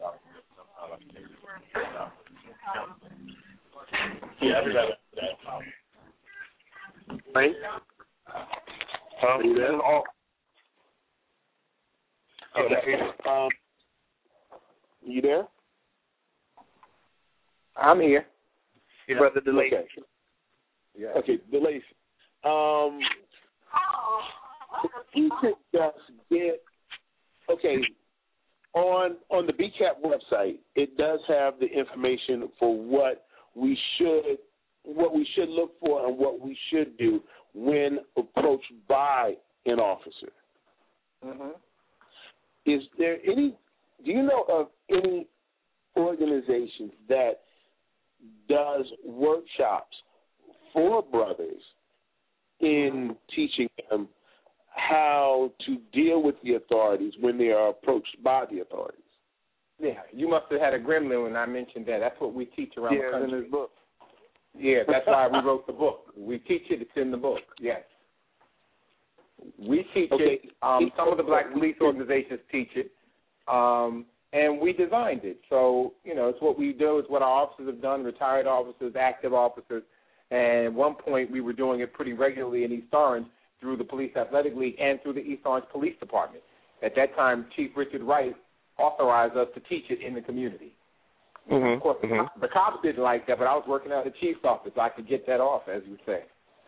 Right? You there? I'm here. Yeah. Brother DeLacy. Okay. Yeah. Okay, DeLacy. You could just get on the BCAP website. It does have the information for what we should look for and what we should do when approached by an officer. Mm-hmm. Do you know of any organization that does workshops for brothers in teaching them how to deal with the authorities when they are approached by the authorities? Yeah, you must have had a gremlin when I mentioned that. That's what we teach around the country. In his book. Yeah, that's why we wrote the book. We teach it. It's in the book. Yes. We teach it. Some of the black police organizations teach it, and we designed it. So, it's what we do. It's what our officers have done, retired officers, active officers. And at one point, we were doing it pretty regularly in East Orange through the Police Athletic League and through the East Orange Police Department. At that time, Chief Richard Wright authorized us to teach it in the community. Mm-hmm. Of course, the cops didn't like that, but I was working out of the chief's office. I could get that off, as you say.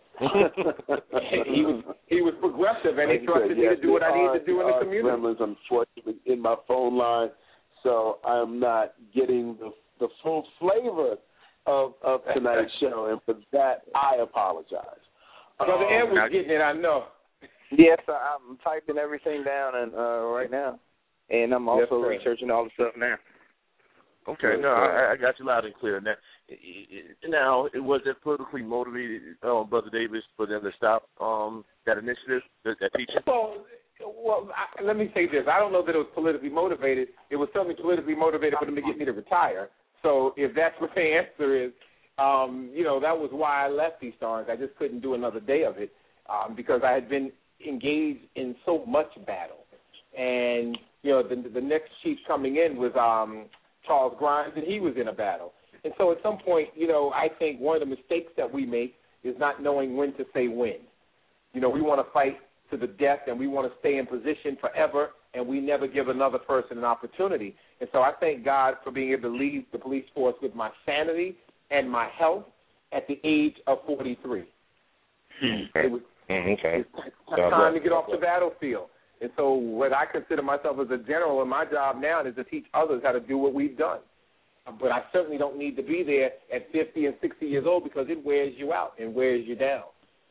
he was progressive, and he trusted me to do what I needed to do in the community. Gremlins, unfortunately, in my phone line, so I'm not getting the full flavor of tonight's show, and for that, I apologize. Brother Ed was getting it, I know. Yes, I'm typing everything down right now, and I'm also researching all the stuff now. Okay, no, I got you loud and clear. Now, was it politically motivated, Brother Davis, for them to stop that initiative, that teaching? Well, let me say this. I don't know that it was politically motivated. It was certainly politically motivated for them to get me to retire. So if that's what the answer is, that was why I left East Orange. I just couldn't do another day of it because I had been engaged in so much battle. And, the next chief coming in was Charles Grimes, and he was in a battle. And so at some point, I think one of the mistakes that we make is not knowing when to say when. We want to fight to the death, and we want to stay in position forever, and we never give another person an opportunity. And so I thank God for being able to leave the police force with my sanity and my health at the age of 43. It was time to get off the battlefield. And so what I consider myself as a general, and my job now is to teach others how to do what we've done. But I certainly don't need to be there at 50 and 60 years old because it wears you out and wears you down.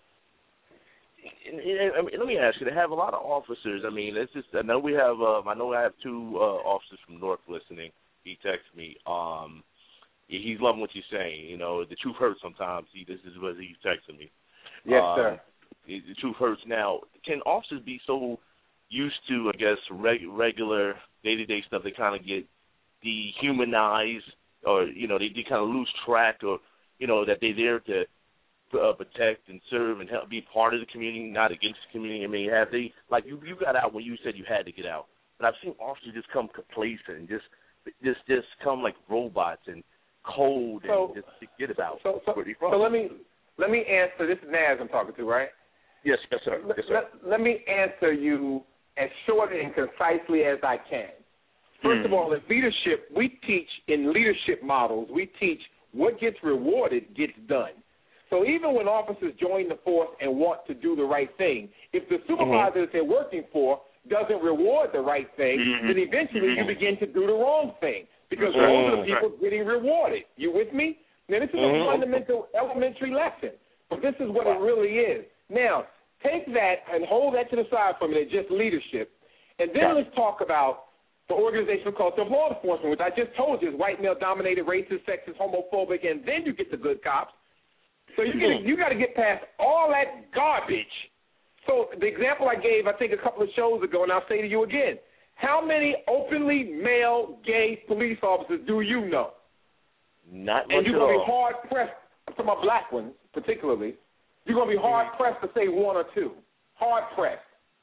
Let me ask you, they have a lot of officers. I know we have. I have two officers from North listening. He texted me. He's loving what you're saying. The truth hurts sometimes. This is what he's texting me. Yes, sir. The truth hurts. Now, can officers be so used to, I guess, regular day-to-day stuff, they kind of get dehumanized, or they kind of lose track, or that they're there to protect and serve and help, be part of the community, not against the community? Have they, like you got out when you said you had to get out, but I've seen officers just come complacent and just come like robots and cold and just forget about. So let me answer. This is Naz I'm talking to, right? Yes, sir. Yes, sir. Let me answer you as short and concisely as I can. First of all, in leadership, we teach in leadership models, we teach what gets rewarded gets done. So even when officers join the force and want to do the right thing, if the supervisor that they're working for doesn't reward the right thing, then eventually you begin to do the wrong thing because those are the people getting rewarded. You with me? Now, this is a fundamental elementary lesson, but this is what it really is. Now, take that and hold that to the side for a minute, just leadership, and then let's talk about the organizational culture of law enforcement, which I just told you is white male-dominated, racist, sexist, homophobic, and then you get the good cops. So you got to get past all that garbage. So the example I gave, I think, a couple of shows ago, and I'll say to you again, how many openly male gay police officers do you know? Not much. And you're going to be hard-pressed, for my black ones particularly, you're going to be hard-pressed to say one or two. Hard-pressed.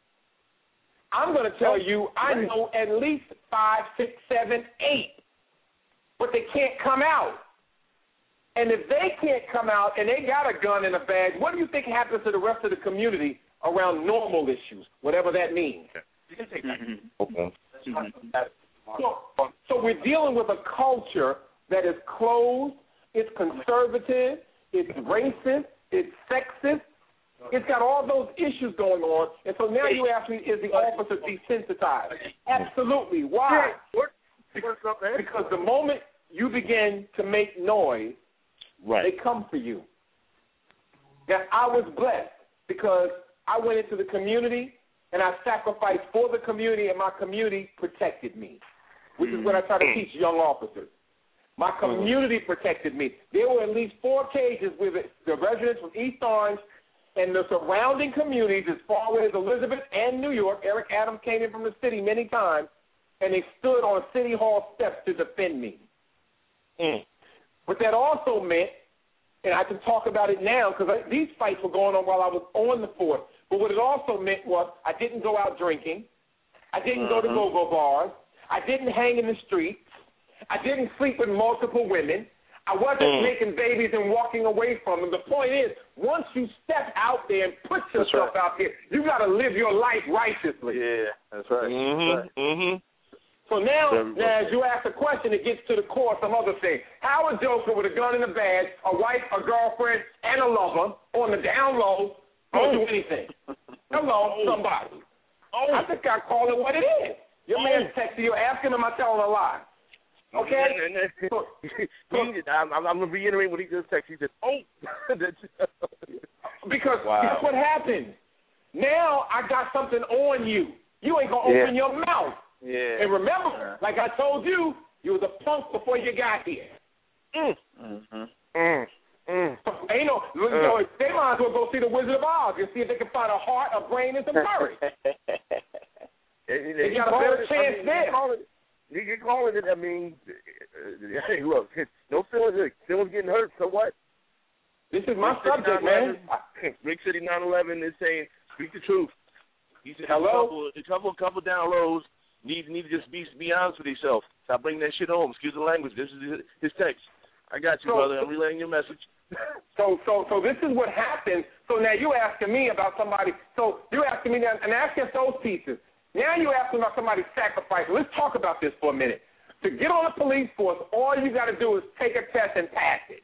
I'm going to tell you I know at least 5, 6, 7, 8, but they can't come out. And if they can't come out and they got a gun and a badge, what do you think happens to the rest of the community around normal issues, whatever that means? You can take that. So we're dealing with a culture that is closed, it's conservative, it's racist, it's sexist. It's got all those issues going on, and so now you ask me, is the officer desensitized? Absolutely. Why? Because the moment you begin to make noise, they come for you. Now, I was blessed because I went into the community, and I sacrificed for the community, and my community protected me, which is what I try to teach young officers. My community protected me. There were at least 4 cases with the residents from East Orange and the surrounding communities as far away as Elizabeth and New York. Eric Adams came in from the city many times, and they stood on City Hall steps to defend me. But that also meant, and I can talk about it now because these fights were going on while I was on the force, but what it also meant was I didn't go out drinking. I didn't go to go-go bars. I didn't hang in the streets. I didn't sleep with multiple women. I wasn't making babies and walking away from them. The point is, once you step out there and put yourself out there, you got to live your life righteously. Yeah, that's right. So now, as you ask a question, it gets to the core of some other thing. How a joker with a gun in a badge, a wife, a girlfriend, and a lover on the down low don't do anything? Hello, somebody. I think I call it what it is. Your man's texting you, asking him, am I telling a lie? Okay? I'm going to reiterate what he just texted. He said, because guess what happened? Now I got something on you. You ain't going to open your mouth. Yeah. And remember, like I told you, you was a punk before you got here. Ain't no, they might as well go see the Wizard of Oz and see if they can find a heart, a brain, and some courage. They got a better chance there. You can call it, Hey, look, no feelings. Feelings getting hurt. So what? This is my subject, man. Rick City 911 is saying, speak the truth. He said, hello. A couple down lows need to just be honest with yourself. Stop bringing that shit home. Excuse the language. This is his text. I got you, brother. I'm relaying your message. So this is what happens. So now you're asking me about somebody. So you're asking me now, and asking those pieces. Now you're asking about somebody's sacrifice. Let's talk about this for a minute. To get on the police force, all you got to do is take a test and pass it.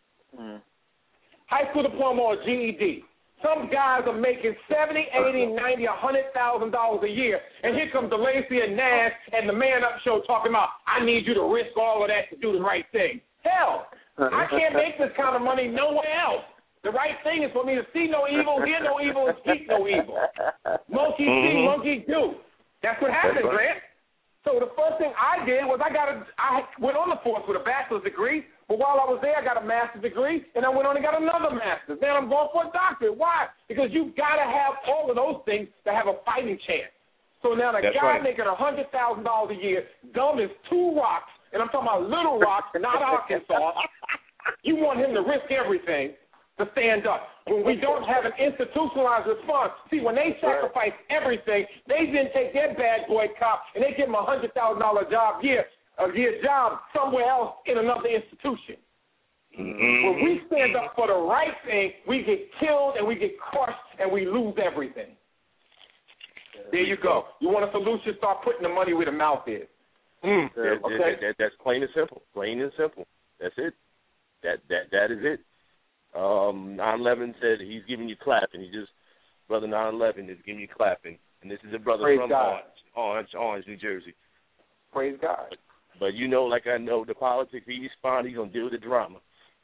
High school diploma or GED. Some guys are making $70, $80, $90, $100,000 a year, and here comes DeLacy and Nash and the Man Up Show talking about, I need you to risk all of that to do the right thing. Hell, I can't make this kind of money nowhere else. The right thing is for me to see no evil, hear no evil, and speak no evil. Monkey see, monkey do. That's what happened, Grant. So the first thing I did was I went on the force with a bachelor's degree, but while I was there, I got a master's degree, and I went on and got another master's. Then I'm going for a doctorate. Why? Because you've got to have all of those things to have a fighting chance. So now the guy making $100,000 a year, dumb as two rocks, and I'm talking about little rocks, not Arkansas. You want him to risk everything to stand up. When we don't have an institutionalized response, see, when they sacrifice everything, they then take their bad boy cop and they give him a $100,000 job job somewhere else in another institution. When we stand up for the right thing, we get killed and we get crushed and we lose everything. There you go. You want a solution? Start putting the money where the mouth is. That's plain and simple. Plain and simple. That's it. That is it. 911 said he's giving you clapping. Brother 911 is giving you clapping. And this is a brother from Orange, New Jersey. Praise God. But like I know, the politics, he responds, he's going to deal with the drama.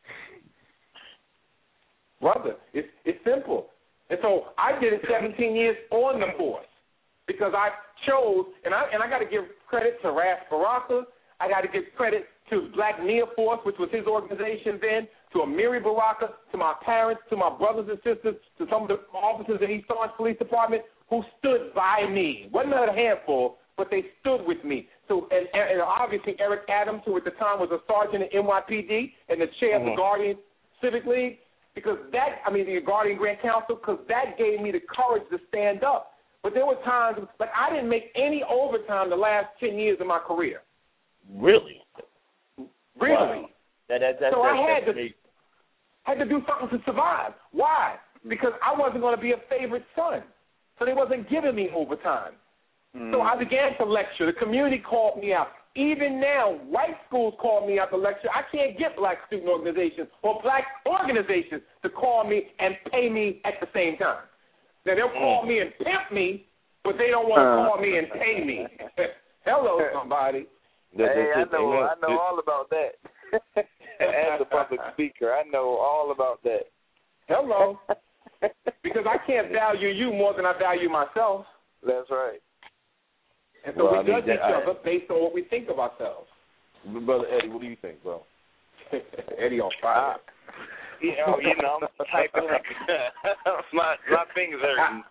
Brother, it's simple. And so I did it 17 years on the force because I chose, and I got to give credit to Ras Baraka. I got to give credit to Black Nia Force, which was his organization then, to Amiri Baraka, to my parents, to my brothers and sisters, to some of the officers in East Orange Police Department who stood by me. Wasn't a handful, but they stood with me. So, and obviously Eric Adams, who at the time was a sergeant at NYPD and the chair of the Guardian Civic League, because the Guardian Grand Council, because that gave me the courage to stand up. But there were times, like I didn't make any overtime the last 10 years of my career. Really? Really. Wow. So I had to do something to survive. Why? Because I wasn't going to be a favorite son. So they wasn't giving me overtime. So I began to lecture. The community called me out. Even now, white schools call me out to lecture. I can't get black student organizations or black organizations to call me and pay me at the same time. Now, they'll call me and pimp me, but they don't want to call me and pay me. Hello, somebody. Hey, I know all about that. As a public speaker, I know all about that. Hello. Because I can't value you more than I value myself. That's right. And so we judge each other based on what we think of ourselves. Brother Eddie, what do you think, bro? Eddie on fire. I'm typing like my fingers hurting.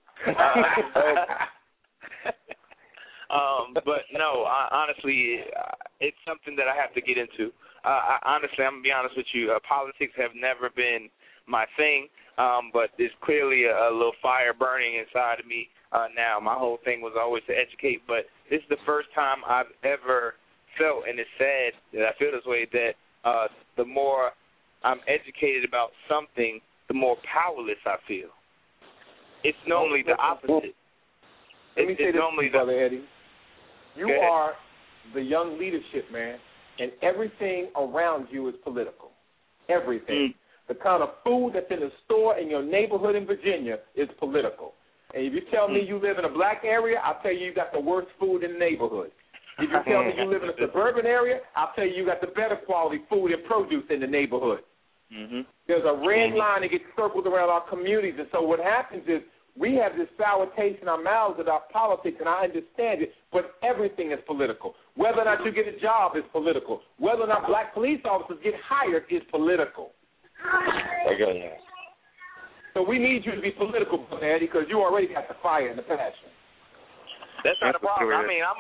But no, honestly, it's something that I have to get into. Honestly, I'm going to be honest with you. Politics have never been my thing, but there's clearly a little fire burning inside of me now. My whole thing was always to educate, but this is the first time I've ever felt, and it's sad that I feel this way, that the more I'm educated about something, the more powerless I feel. It's normally the opposite. Let me say this, Brother Eddie. You are the young leadership, man, and everything around you is political. Everything. The kind of food that's in the store in your neighborhood in Virginia is political. And if you tell me you live in a black area, I'll tell you got the worst food in the neighborhood. If you tell me you live in a suburban area, I'll tell you got the better quality food and produce in the neighborhood. There's a red line that gets circled around our communities. And so what happens is we have this sour taste in our mouths about politics, and I understand it, but everything is political. Whether or not you get a job is political. Whether or not black police officers get hired is political. So we need you to be political, Brother Eddie, because you already got the fire and the passion. That's not a problem. I mean, I'm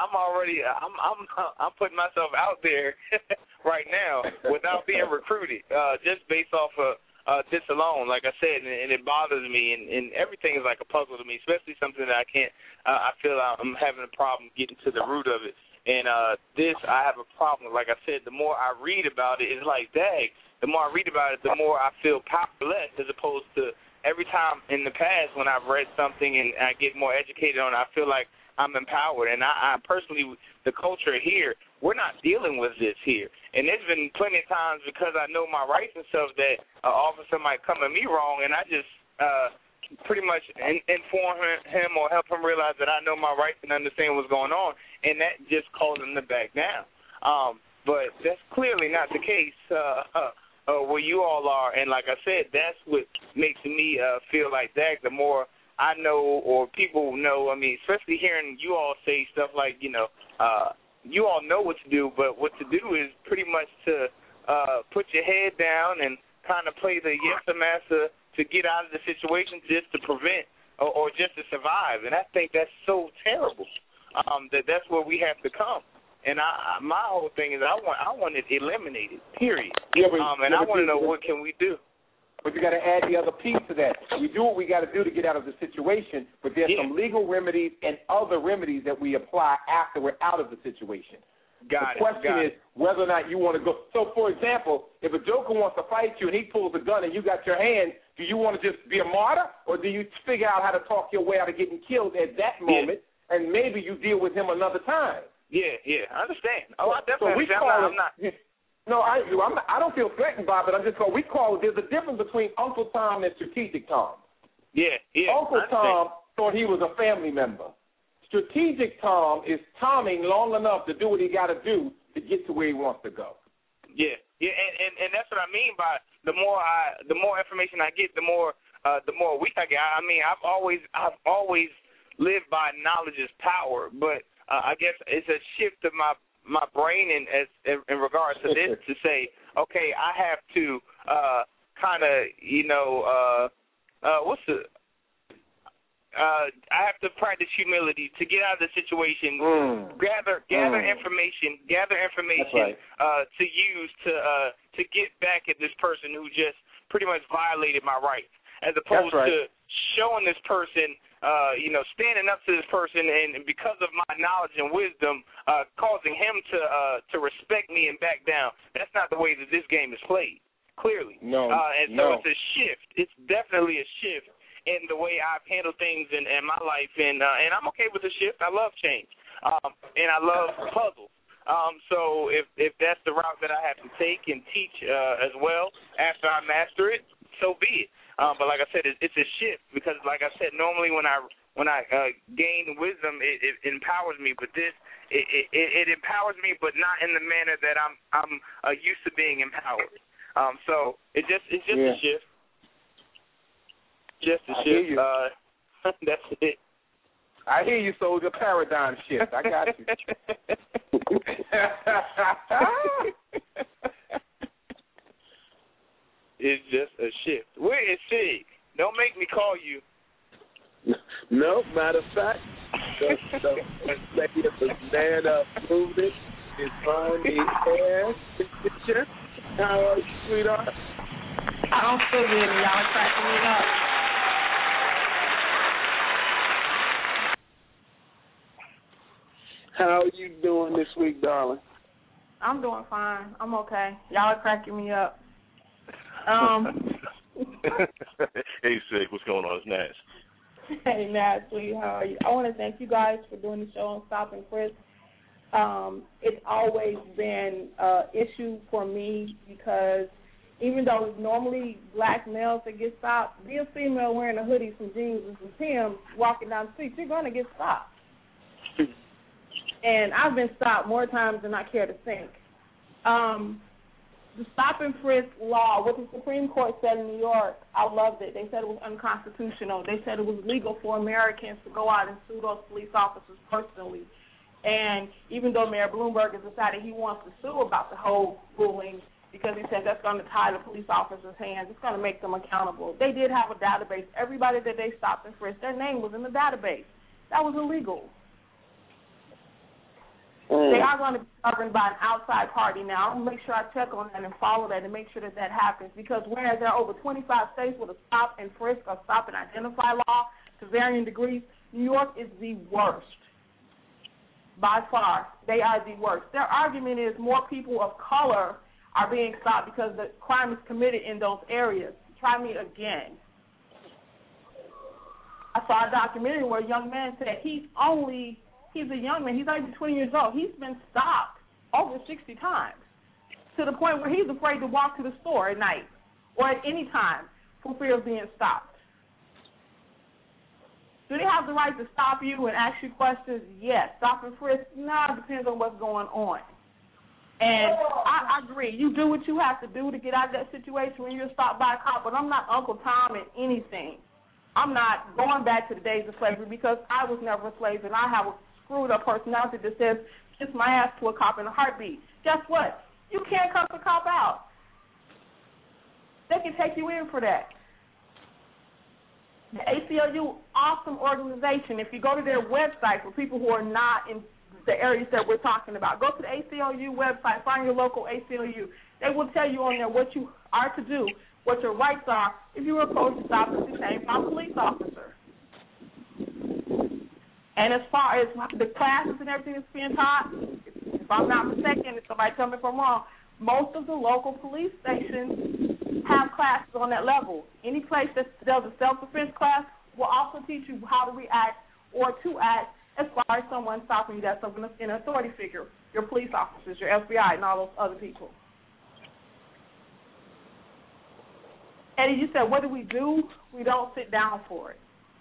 putting myself out there right now without being recruited, just based off of this alone. Like I said, and it bothers me, and everything is like a puzzle to me, especially something that I can't. I feel I'm having a problem getting to the root of it. And this, I have a problem. Like I said, the more I read about it, it's like, dang. The more I read about it, the more I feel powerless, as opposed to every time in the past when I've read something and I get more educated on it, I feel like I'm empowered. And I personally, the culture here, we're not dealing with this here. And there's been plenty of times because I know my rights and stuff that an officer might come at me wrong, and I just pretty much inform him or help him realize that I know my rights and understand what's going on, and that just calls him to back down. But that's clearly not the case where you all are. And like I said, that's what makes me feel like that. The more I know or people know, I mean, especially hearing you all say stuff like, you all know what to do, but what to do is pretty much to put your head down and kind of play the yes master to get out of the situation just to prevent or just to survive. And I think that's so terrible that's where we have to come. And my whole thing is I want it eliminated, period. And I want to know what can we do. But you got to add the other piece to that. We do what we got to do to get out of the situation, but there's some legal remedies and other remedies that we apply after we're out of the situation. The question is whether or not you want to go. So, for example, if a joker wants to fight you and he pulls a gun and you got your hand, do you want to just be a martyr, or do you figure out how to talk your way out of getting killed at that moment, and maybe you deal with him another time? Yeah, I understand. Oh, I definitely understand. I don't feel threatened by it, but I'm just going, there's a difference between Uncle Tom and Strategic Tom. Yeah. Uncle Tom thought he was a family member. Strategic Tom is tomming long enough to do what he got to do to get to where he wants to go. Yeah, and that's what I mean by the more information I get, the more weak I get. I mean, I've always lived by knowledge is power, but I guess it's a shift of my brain in regards to this to say, okay, I have to kind of, I have to practice humility to get out of the situation, gather information, right, to use to get back at this person who just pretty much violated my rights, as opposed to showing this person, standing up to this person, and because of my knowledge and wisdom, causing him to respect me and back down. That's not the way that this game is played, clearly. So it's a shift. It's definitely a shift in the way I've handled things in my life, and I'm okay with the shift. I love change, and I love puzzles. So if that's the route that I have to take and teach as well after I master it, so be it. But like I said, it's a shift because, like I said, normally when I gain wisdom, it empowers me. But this, it empowers me, but not in the manner that I'm used to being empowered. So it's just a shift. Just a shift. That's it. I hear you, soldier. Paradigm shift. I got you. It's just a shift. Where is Sig? Don't make me call you. No, matter of fact, the man up movement is on the air. How are you, sweetheart? I don't feel good, and y'all are cracking me up. How are you doing this week, darling? I'm doing fine. I'm okay. Y'all are cracking me up. Hey, Sig, what's going on? It's Nash. Hey, Nash, sweetie, how are you? I want to thank you guys for doing the show on Stop and Frisk. It's always been an issue for me because even though it's normally black males that get stopped, be a female wearing a hoodie, some jeans, and some Timbs walking down the street, you're going to get stopped. And I've been stopped more times than I care to think. The stop and frisk law, what the Supreme Court said in New York, I loved it. They said it was unconstitutional. They said it was legal for Americans to go out and sue those police officers personally. And even though Mayor Bloomberg has decided he wants to sue about the whole ruling because he says that's going to tie the police officers' hands, it's going to make them accountable. They did have a database. Everybody that they stopped and frisked, their name was in the database. That was illegal. They are going to be governed by an outside party now. I'm going to make sure I check on that and follow that and make sure that that happens, because whereas there are over 25 states with a stop and frisk or stop and identify law to varying degrees, New York is the worst. By far, they are the worst. Their argument is more people of color are being stopped because the crime is committed in those areas. Try me again. I saw a documentary where a young man said he's a young man. He's only 20 years old. He's been stopped over 60 times to the point where he's afraid to walk to the store at night or at any time for fear of being stopped. Do they have the right to stop you and ask you questions? Yes. Stop and frisk? No, it depends on what's going on. And I agree. You do what you have to do to get out of that situation when you're stopped by a cop, but I'm not Uncle Tom in anything. I'm not going back to the days of slavery because I was never a slave, and I have a screwed-up personality that says, kiss my ass to a cop in a heartbeat. Guess what? You can't cut the cop out. They can take you in for that. The ACLU, awesome organization. If you go to their website, for people who are not in the areas that we're talking about, go to the ACLU website, find your local ACLU. They will tell you on there what you are to do, what your rights are if you were opposed to stop and detained by a police officer. And as far as the classes and everything that's being taught, if I'm not mistaken, if somebody tell me if I'm wrong, most of the local police stations have classes on that level. Any place that does a self-defense class will also teach you how to react or to act as far as someone stopping you that's an authority figure, your police officers, your FBI, and all those other people. Eddie, you said, what do? We don't sit down for it.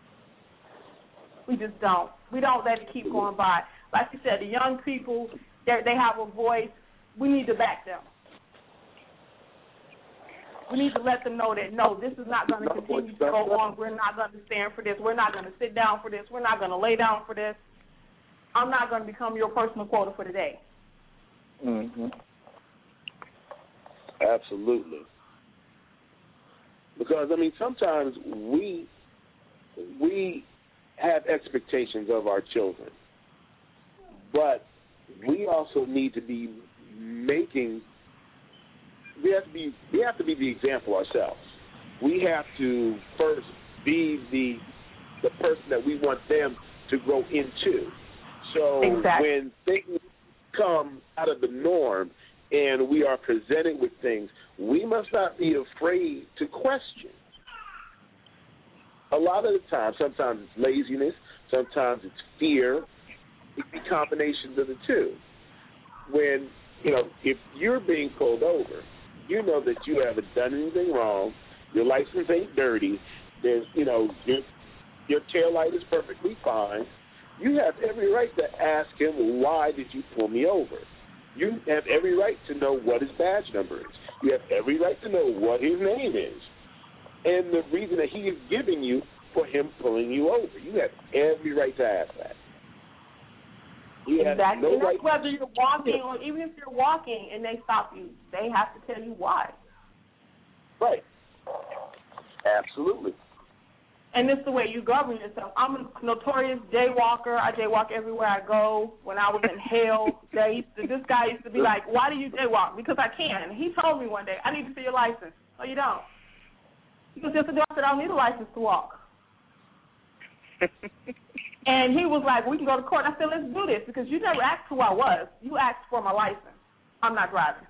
We just don't. We don't let it keep going by. Like you said, the young people, they have a voice. We need to back them. We need to let them know that, no, this is not going to continue to go on. We're not going to stand for this. We're not going to sit down for this. We're not going to lay down for this. I'm not going to become your personal quota for the day. Mm-hmm. Absolutely. Because, I mean, sometimes we have expectations of our children, but we also need to be we have to be the example ourselves. We have to first be the person that we want them to grow into. So when things come out of the norm and we are presented with things, we must not be afraid to question. A lot of the time, sometimes it's laziness, sometimes it's fear. It can be combinations of the two. When, if you're being pulled over, you know that you haven't done anything wrong, your license ain't dirty, there's, your tail light is perfectly fine. You have every right to ask him, why did you pull me over? You have every right to know what his badge number is. You have every right to know what his name is and the reason that he is giving you for him pulling you over. You have every right to ask that. You have no right. Whether you're walking or even if you're walking and they stop you, they have to tell you why. Right. Absolutely. And it's the way you govern yourself. I'm a notorious jaywalker. I jaywalk everywhere I go. When I was in hell, this guy used to be like, why do you jaywalk? Because I can. He told me one day, I need to see your license. No, you don't. Because yesterday I said, I don't need a license to walk. And he was like, we can go to court. I said, let's do this, because you never asked who I was. You asked for my license. I'm not driving.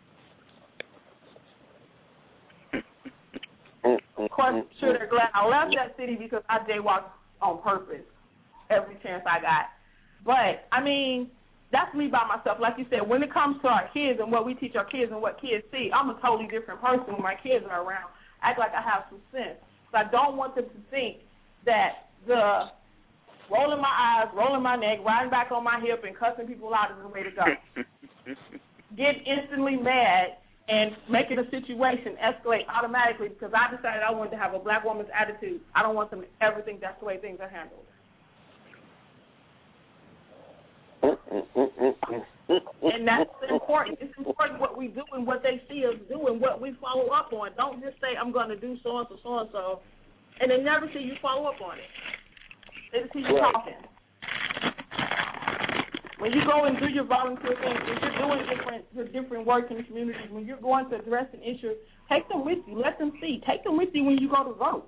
Of course, sure, they're glad I left that city because I jaywalked on purpose every chance I got. But, I mean, that's me by myself. Like you said, when it comes to our kids and what we teach our kids and what kids see, I'm a totally different person when my kids are around. I act like I have some sense. So I don't want them to think that the rolling my eyes, rolling my neck, riding back on my hip, and cussing people out is the way to go. Get instantly mad and making a situation escalate automatically because I decided I wanted to have a black woman's attitude. I don't want them to ever think that's the way things are handled. And that's important. It's important what we do and what they see us do and what we follow up on. Don't just say, I'm going to do so-and-so, so-and-so, and they never see you follow up on it. They just see you talking. When you go and do your volunteer things, when you're doing your different work in the community, when you're going to address an issue, take them with you. Let them see. Take them with you when you go to vote.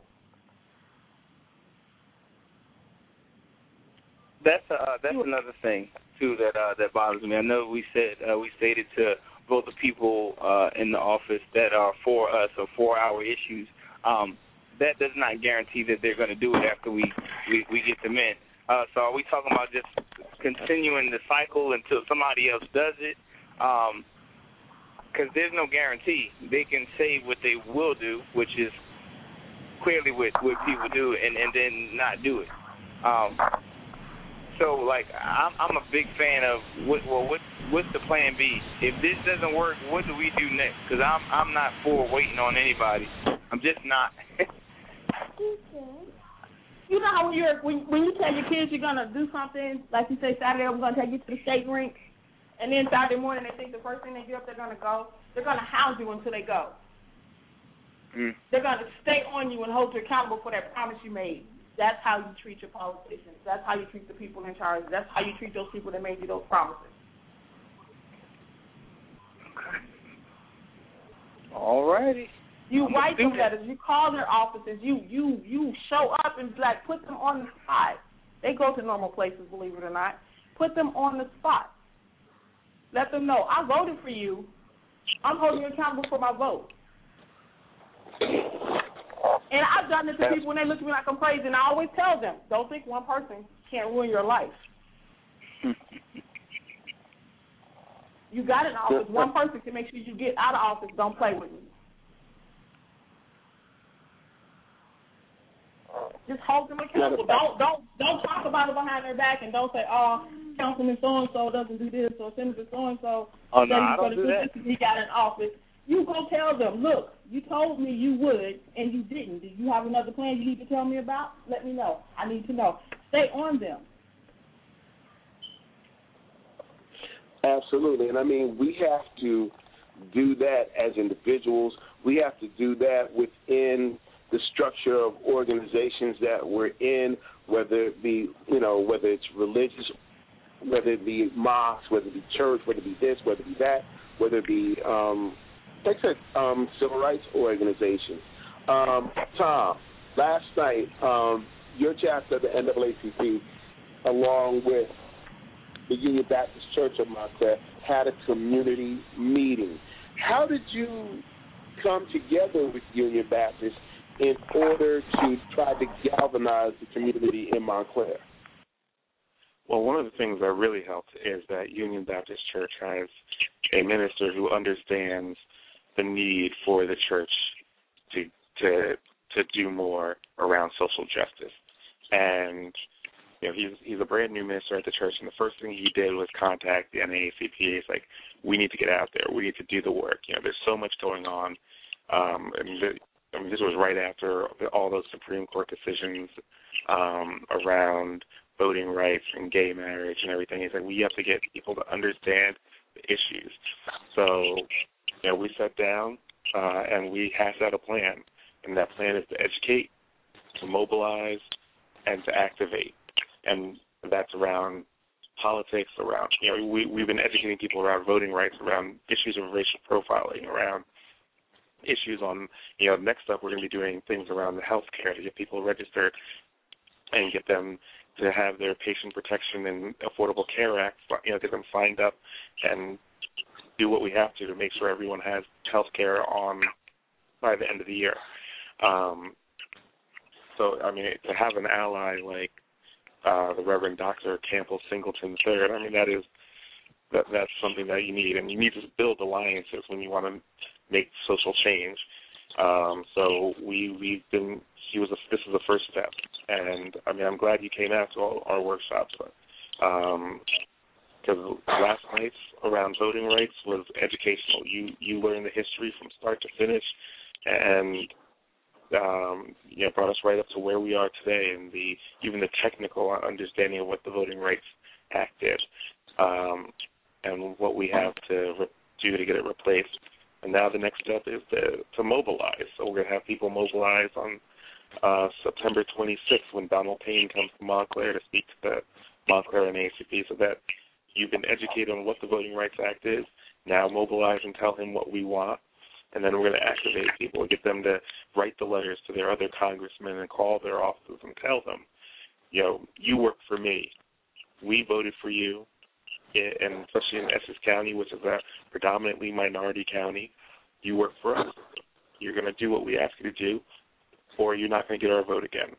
That's another thing too that bothers me. I know we stated to vote the people in the office that are for us or for our issues. That does not guarantee that they're going to do it after we get them in. So are we talking about just continuing the cycle until somebody else does it? Because there's no guarantee. They can say what they will do, which is clearly what people do, and then not do it. So, like, I'm a big fan of what's the plan B? If this doesn't work, what do we do next? Because I'm not for waiting on anybody. I'm just not. You know how when you tell your kids you're gonna do something, like you say Saturday I'm gonna take you to the skate rink, and then Saturday morning they think the first thing they get up they're gonna house you until they go. They're gonna stay on you and hold you accountable for that promise you made. That's how you treat your politicians. That's how you treat the people in charge. That's how you treat those people that made you those promises. All righty. You write them letters. You call their offices. You show up and like put them on the spot. They go to normal places, believe it or not. Put them on the spot. Let them know I voted for you. I'm holding you accountable for my vote. And I've done this to people when they look at me like I'm crazy, and I always tell them, don't think one person can't ruin your life. You got an office. One person can make sure you get out of office. Don't play with me. Just hold them accountable. Don't talk about it behind their back, and don't say, oh, Councilman so-and-so doesn't do this, or Senator so-and-so said he's going to do this because he got an office. You go tell them, look, you told me you would, and you didn't. Do you have another plan you need to tell me about? Let me know. I need to know. Stay on them. Absolutely. And, I mean, we have to do that as individuals. We have to do that within the structure of organizations that we're in, whether it be, whether it's religious, whether it be mosques, whether it be church, whether it be this, whether it be that, whether it be, like I said, civil rights organizations. Tom, last night, your chapter of the NAACP, along with the Union Baptist Church of Montclair, had a community meeting. How did you come together with Union Baptist in order to try to galvanize the community in Montclair? Well, one of the things that really helped is that Union Baptist Church has a minister who understands the need for the church to do more around social justice. And he's a brand new minister at the church, and the first thing he did was contact the NAACP. It's like, we need to get out there. We need to do the work. There's so much going on. This was right after all those Supreme Court decisions around voting rights and gay marriage and everything. He's like, we have to get people to understand the issues. So, we sat down and we hashed out a plan, and that plan is to educate, to mobilize, and to activate. And that's around politics, around, we've been educating people around voting rights, around issues of racial profiling, around issues on, next up we're going to be doing things around the health care to get people registered and get them to have their Patient Protection and Affordable Care Act, get them signed up and do what we have to make sure everyone has health care by the end of the year. So, to have an ally like the Reverend Dr. Campbell Singleton III, that's something that you need, and you need to build alliances when you want to make social change. So this is the first step, and I'm glad you came out to all our workshops, because last night's around voting rights was educational. You learned the history from start to finish, and brought us right up to where we are today, and even the technical understanding of what the Voting Rights Act is, and what we have to do to get it replaced. And now the next step is to mobilize. So we're going to have people mobilize on September 26th when Donald Payne comes to Montclair to speak to the Montclair NAACP, so that You've been educated on what the Voting Rights Act is. Now mobilize and tell him what we want. And then we're going to activate people and get them to write the letters to their other congressmen and call their offices and tell them, you work for me. We voted for you, and especially in Essex County, which is a predominantly minority county, you work for us. You're going to do what we ask you to do, or you're not going to get our vote again.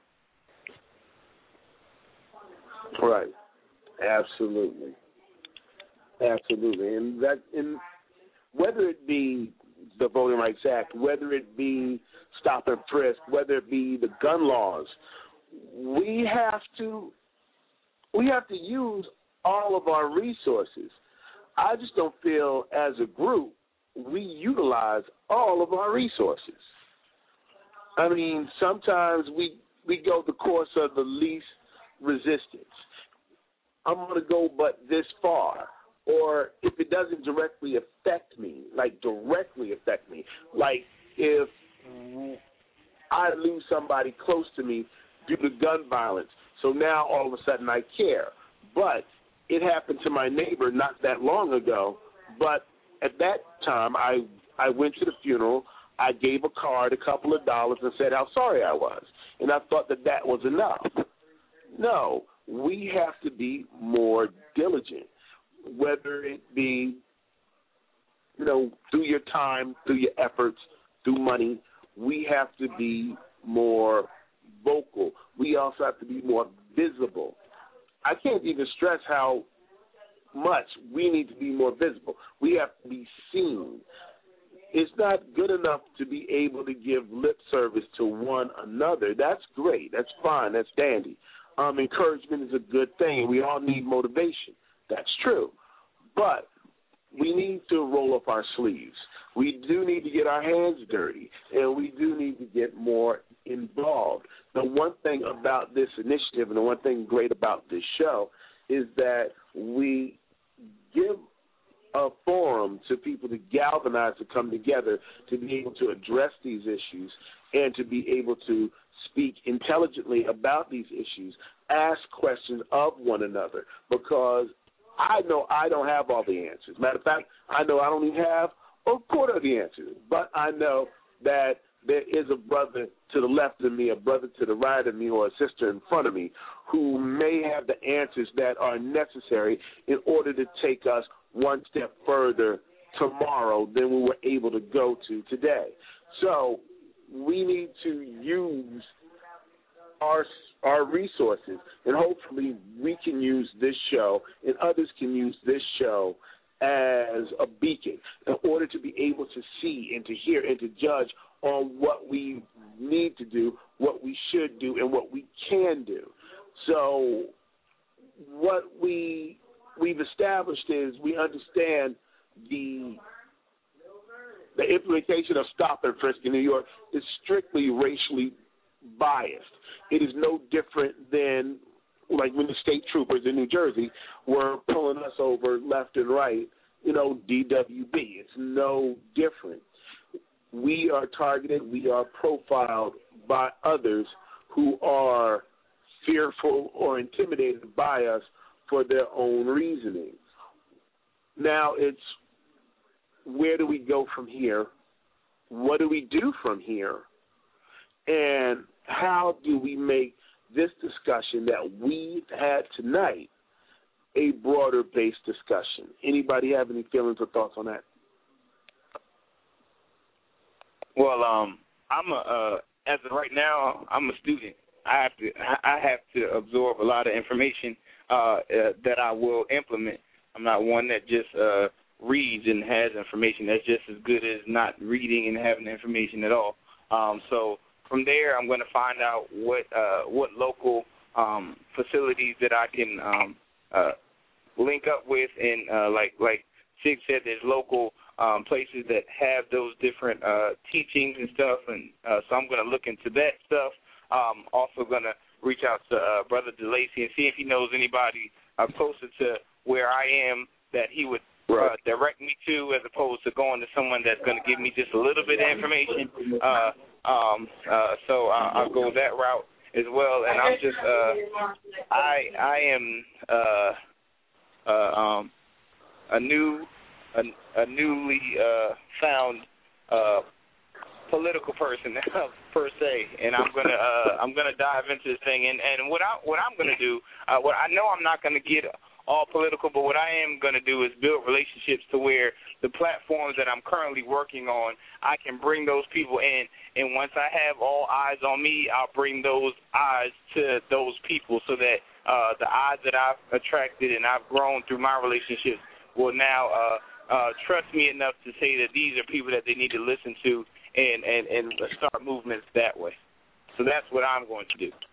Right. Absolutely. Absolutely. And whether it be the Voting Rights Act, whether it be stop and frisk, whether it be the gun laws, we have to use all of our resources. I just don't feel as a group we utilize all of our resources. I mean, sometimes we go the course of the least resistance. I'm going to go but this far. Or if it doesn't directly affect me, like if I lose somebody close to me due to gun violence, so now all of a sudden I care. But it happened to my neighbor not that long ago, but at that time I went to the funeral, I gave a card, a couple of dollars, and said how sorry I was. And I thought that was enough. No, we have to be more diligent. Whether it be, through your time, through your efforts, through money, we have to be more vocal. We also have to be more visible. I can't even stress how much we need to be more visible. We have to be seen. It's not good enough to be able to give lip service to one another. That's great. That's fine. That's dandy. Encouragement is a good thing. We all need motivation. That's true. But we need to roll up our sleeves. We do need to get our hands dirty, and we do need to get more involved. The one thing about this initiative and the one thing great about this show is that we give a forum to people to galvanize, to come together, to be able to address these issues and to be able to speak intelligently about these issues, ask questions of one another, because I know I don't have all the answers. Matter of fact, I know I don't even have a quarter of the answers, but I know that there is a brother to the left of me, a brother to the right of me, or a sister in front of me who may have the answers that are necessary in order to take us one step further tomorrow than we were able to go to today. So we need to use our resources, and hopefully we can use this show and others can use this show as a beacon in order to be able to see and to hear and to judge on what we need to do, what we should do, and what we can do. So what we've established is we understand the implementation of stop and frisk in New York is strictly racially biased. It is no different than like when the state troopers in New Jersey were pulling us over left and right, DWB. It's no different. We are targeted, we are profiled by others who are fearful or intimidated by us for their own reasoning. Now it's where do we go from here? What do we do from here? And how do we make this discussion that we've had tonight a broader-based discussion? Anybody have any feelings or thoughts on that? Well, as of right now, I'm a student. I have to absorb a lot of information that I will implement. I'm not one that just reads and has information. That's just as good as not reading and having information at all. So from there, I'm going to find out what local facilities that I can link up with, and like Sig said, there's local places that have those different teachings and stuff, and so I'm going to look into that stuff. Also going to reach out to Brother DeLacy and see if he knows anybody closer to where I am that he would direct me to, as opposed to going to someone that's going to give me just a little bit of information. So I'll go that route as well. And I'm just I am a newly found political person per se, and I'm gonna dive into this thing. And what I'm gonna do, what I know I'm not gonna get all political, but what I am gonna do is build relationships to where the platforms that I'm currently working on, I can bring those people in, and once I have all eyes on me, I'll bring those eyes to those people, so that the eyes that I've attracted and I've grown through my relationships will now trust me enough to say that these are people that they need to listen to and start movements that way. So that's what I'm going to do.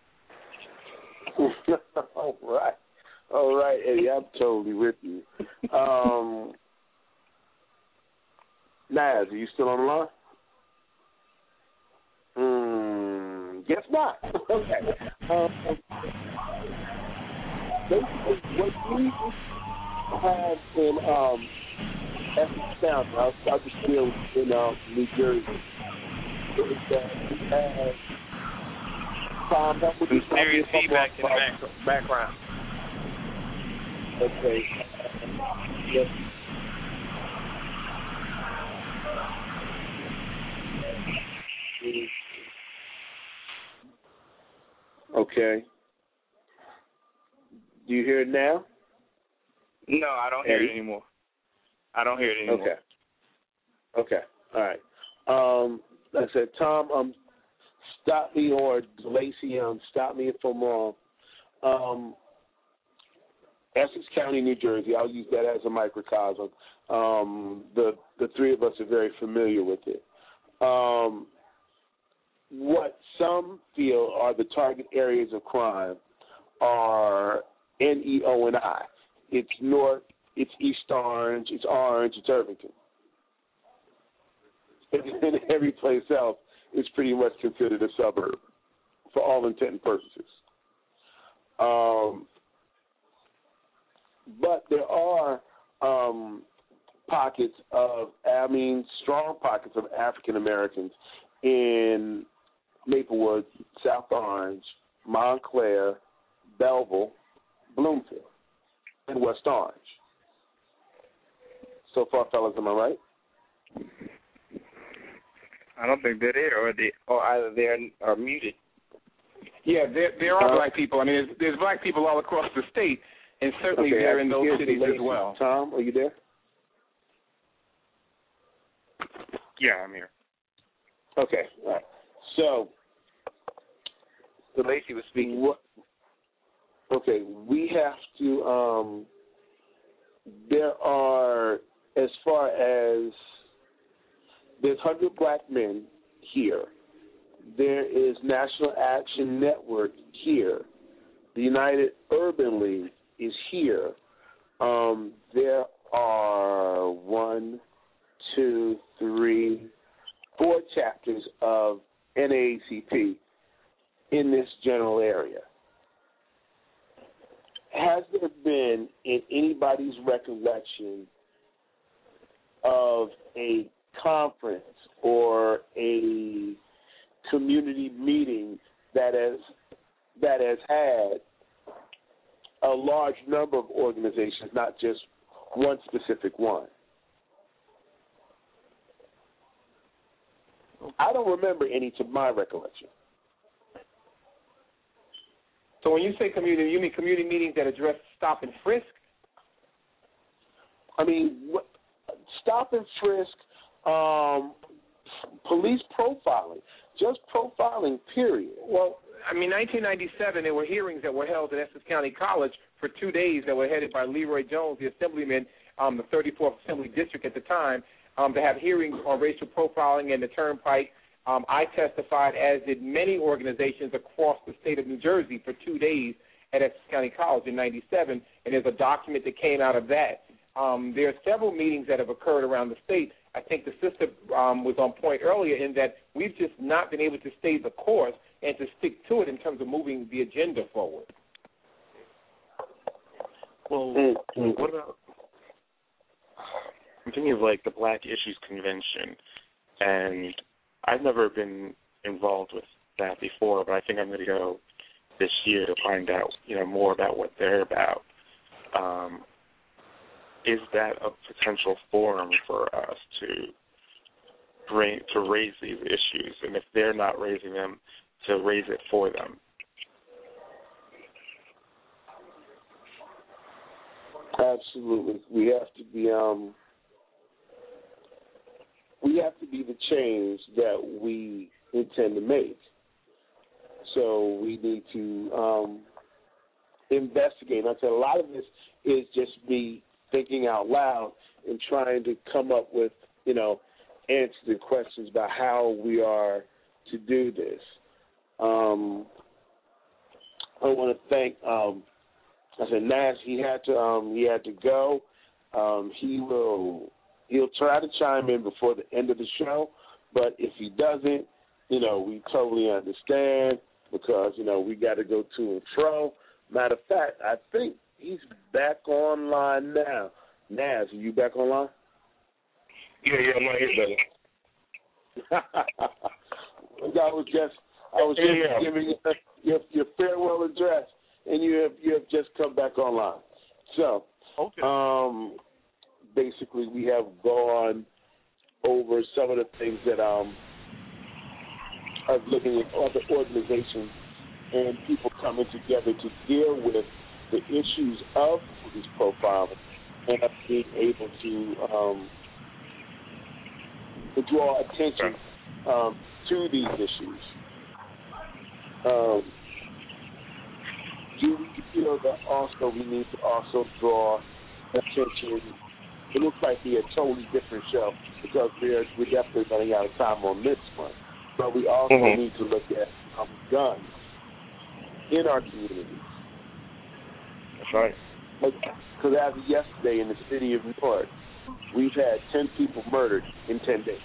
All right, Eddie, I'm totally with you. Naz, are you still on the line? Guess not. Okay. Basically, what we have in Essex County, I'll just deal in New Jersey, is that we have Tom, help with some serious feedback in the background. Okay. Yes. Okay. Do you hear it now? No, I don't hear it anymore. Okay. All right. Like I said, Tom, stop me, or Lacey, stop me if I'm wrong. Essex County, New Jersey, I'll use that as a microcosm. The three of us are very familiar with it. What some feel are the target areas of crime are NEO&I. It's North, it's East Orange, it's Irvington. And every place else is pretty much considered a suburb for all intent and purposes. But there are strong pockets of African Americans in Maplewood, South Orange, Montclair, Belleville, Bloomfield, and West Orange. So far, fellas, am I right? I don't think they're there, or either they are muted. Yeah, there are black people. I mean, there's black people all across the state, and certainly they're in those cities as well. Tom, are you there? Yeah, I'm here. Okay, all right. So Lacey was speaking. Okay, we have to. There are, as far as there's 100 black men here. There is National Action Network here. The United Urban League is here. There are 1, 2, 3, 4 chapters of NAACP in this general area. Has there been, in anybody's recollection, of a conference or a community meeting that has had a large number of organizations, not just one specific one? I don't remember any to my recollection. So when you say community, you mean community meetings that address stop and frisk? I mean, stop and frisk, police profiling, just profiling, period. Well, I mean, 1997, there were hearings that were held at Essex County College for 2 days that were headed by Leroy Jones, the assemblyman, the 34th Assembly District at the time, to have hearings on racial profiling and the Turnpike. I testified, as did many organizations across the state of New Jersey, for 2 days at Essex County College in 97, and there's a document that came out of that. There are several meetings that have occurred around the state. I think the sister was on point earlier in that we've just not been able to stay the course and to stick to it in terms of moving the agenda forward. Well, what about, I'm thinking of like the Black Issues Convention, and I've never been involved with that before, but I think I'm going to go this year to find out, more about what they're about. is that a potential forum for us to raise these issues, and if they're not raising them, to raise it for them? Absolutely, we have to be the change that we intend to make. So we need to investigate. I said a lot of this is just me thinking out loud and trying to come up with, answers to questions about how we are to do this. I want to thank. I said Nash. He had to go. He'll try to chime in before the end of the show, but if he doesn't, we totally understand because we got to go to and fro. Matter of fact, I think he's back online now. Naz, are you back online? Yeah, I'm right here, brother. I was just giving you your farewell address, and you have just come back online. So, okay. Basically, we have gone over some of the things that I was looking at other organizations and people coming together to deal with the issues of police profiling and being able to draw attention to these issues. Do you feel that also we need to also draw attention? It looks like we a totally different show because we're definitely running out of time on this one. But we also need to look at guns in our communities. That's right. Because as of yesterday in the city of New York, we've had 10 people murdered in 10 days.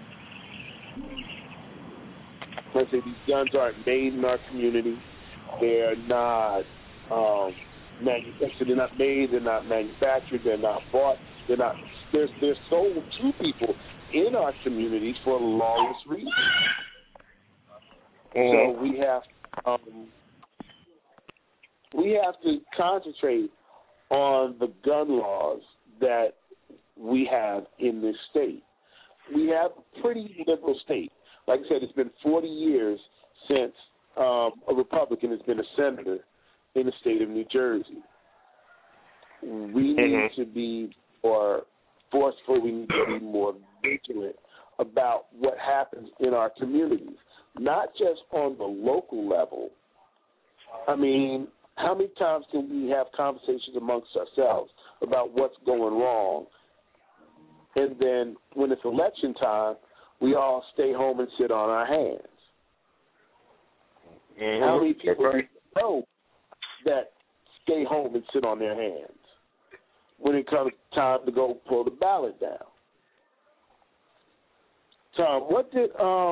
Let's say these guns aren't made in our community. They're not manufactured. They're not made. They're not manufactured. They're not bought. They're sold to people in our communities for lawless reasons. So we have to concentrate on the gun laws that we have in this state. We have a pretty liberal state. Like I said, it's been 40 years since a Republican has been a senator in the state of New Jersey. We need to be more forceful. We need to be more vigilant about what happens in our communities, not just on the local level. I mean, how many times can we have conversations amongst ourselves about what's going wrong, and then when it's election time, we all stay home and sit on our hands? How many people know that stay home and sit on their hands when it comes time to go pull the ballot down? Tom, what did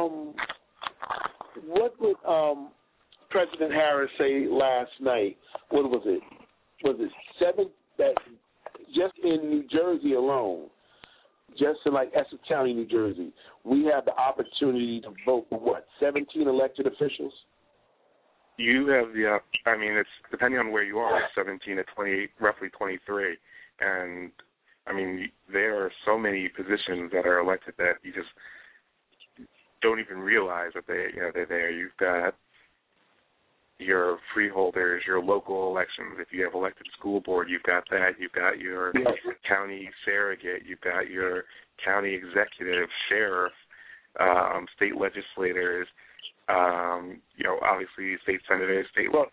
President Harris say last night? What was it? Was it 7 that just in New Jersey alone, just in like Essex County, New Jersey, we have the opportunity to vote for 17 elected officials? You have it's depending on where you are, 17 to 28, roughly 23. And, there are so many positions that are elected that you just don't even realize that they're there. You've got your freeholders, your local elections. If you have elected school board, you've got that. You've got your county surrogate. You've got your county executive, sheriff, state legislators, obviously state senators,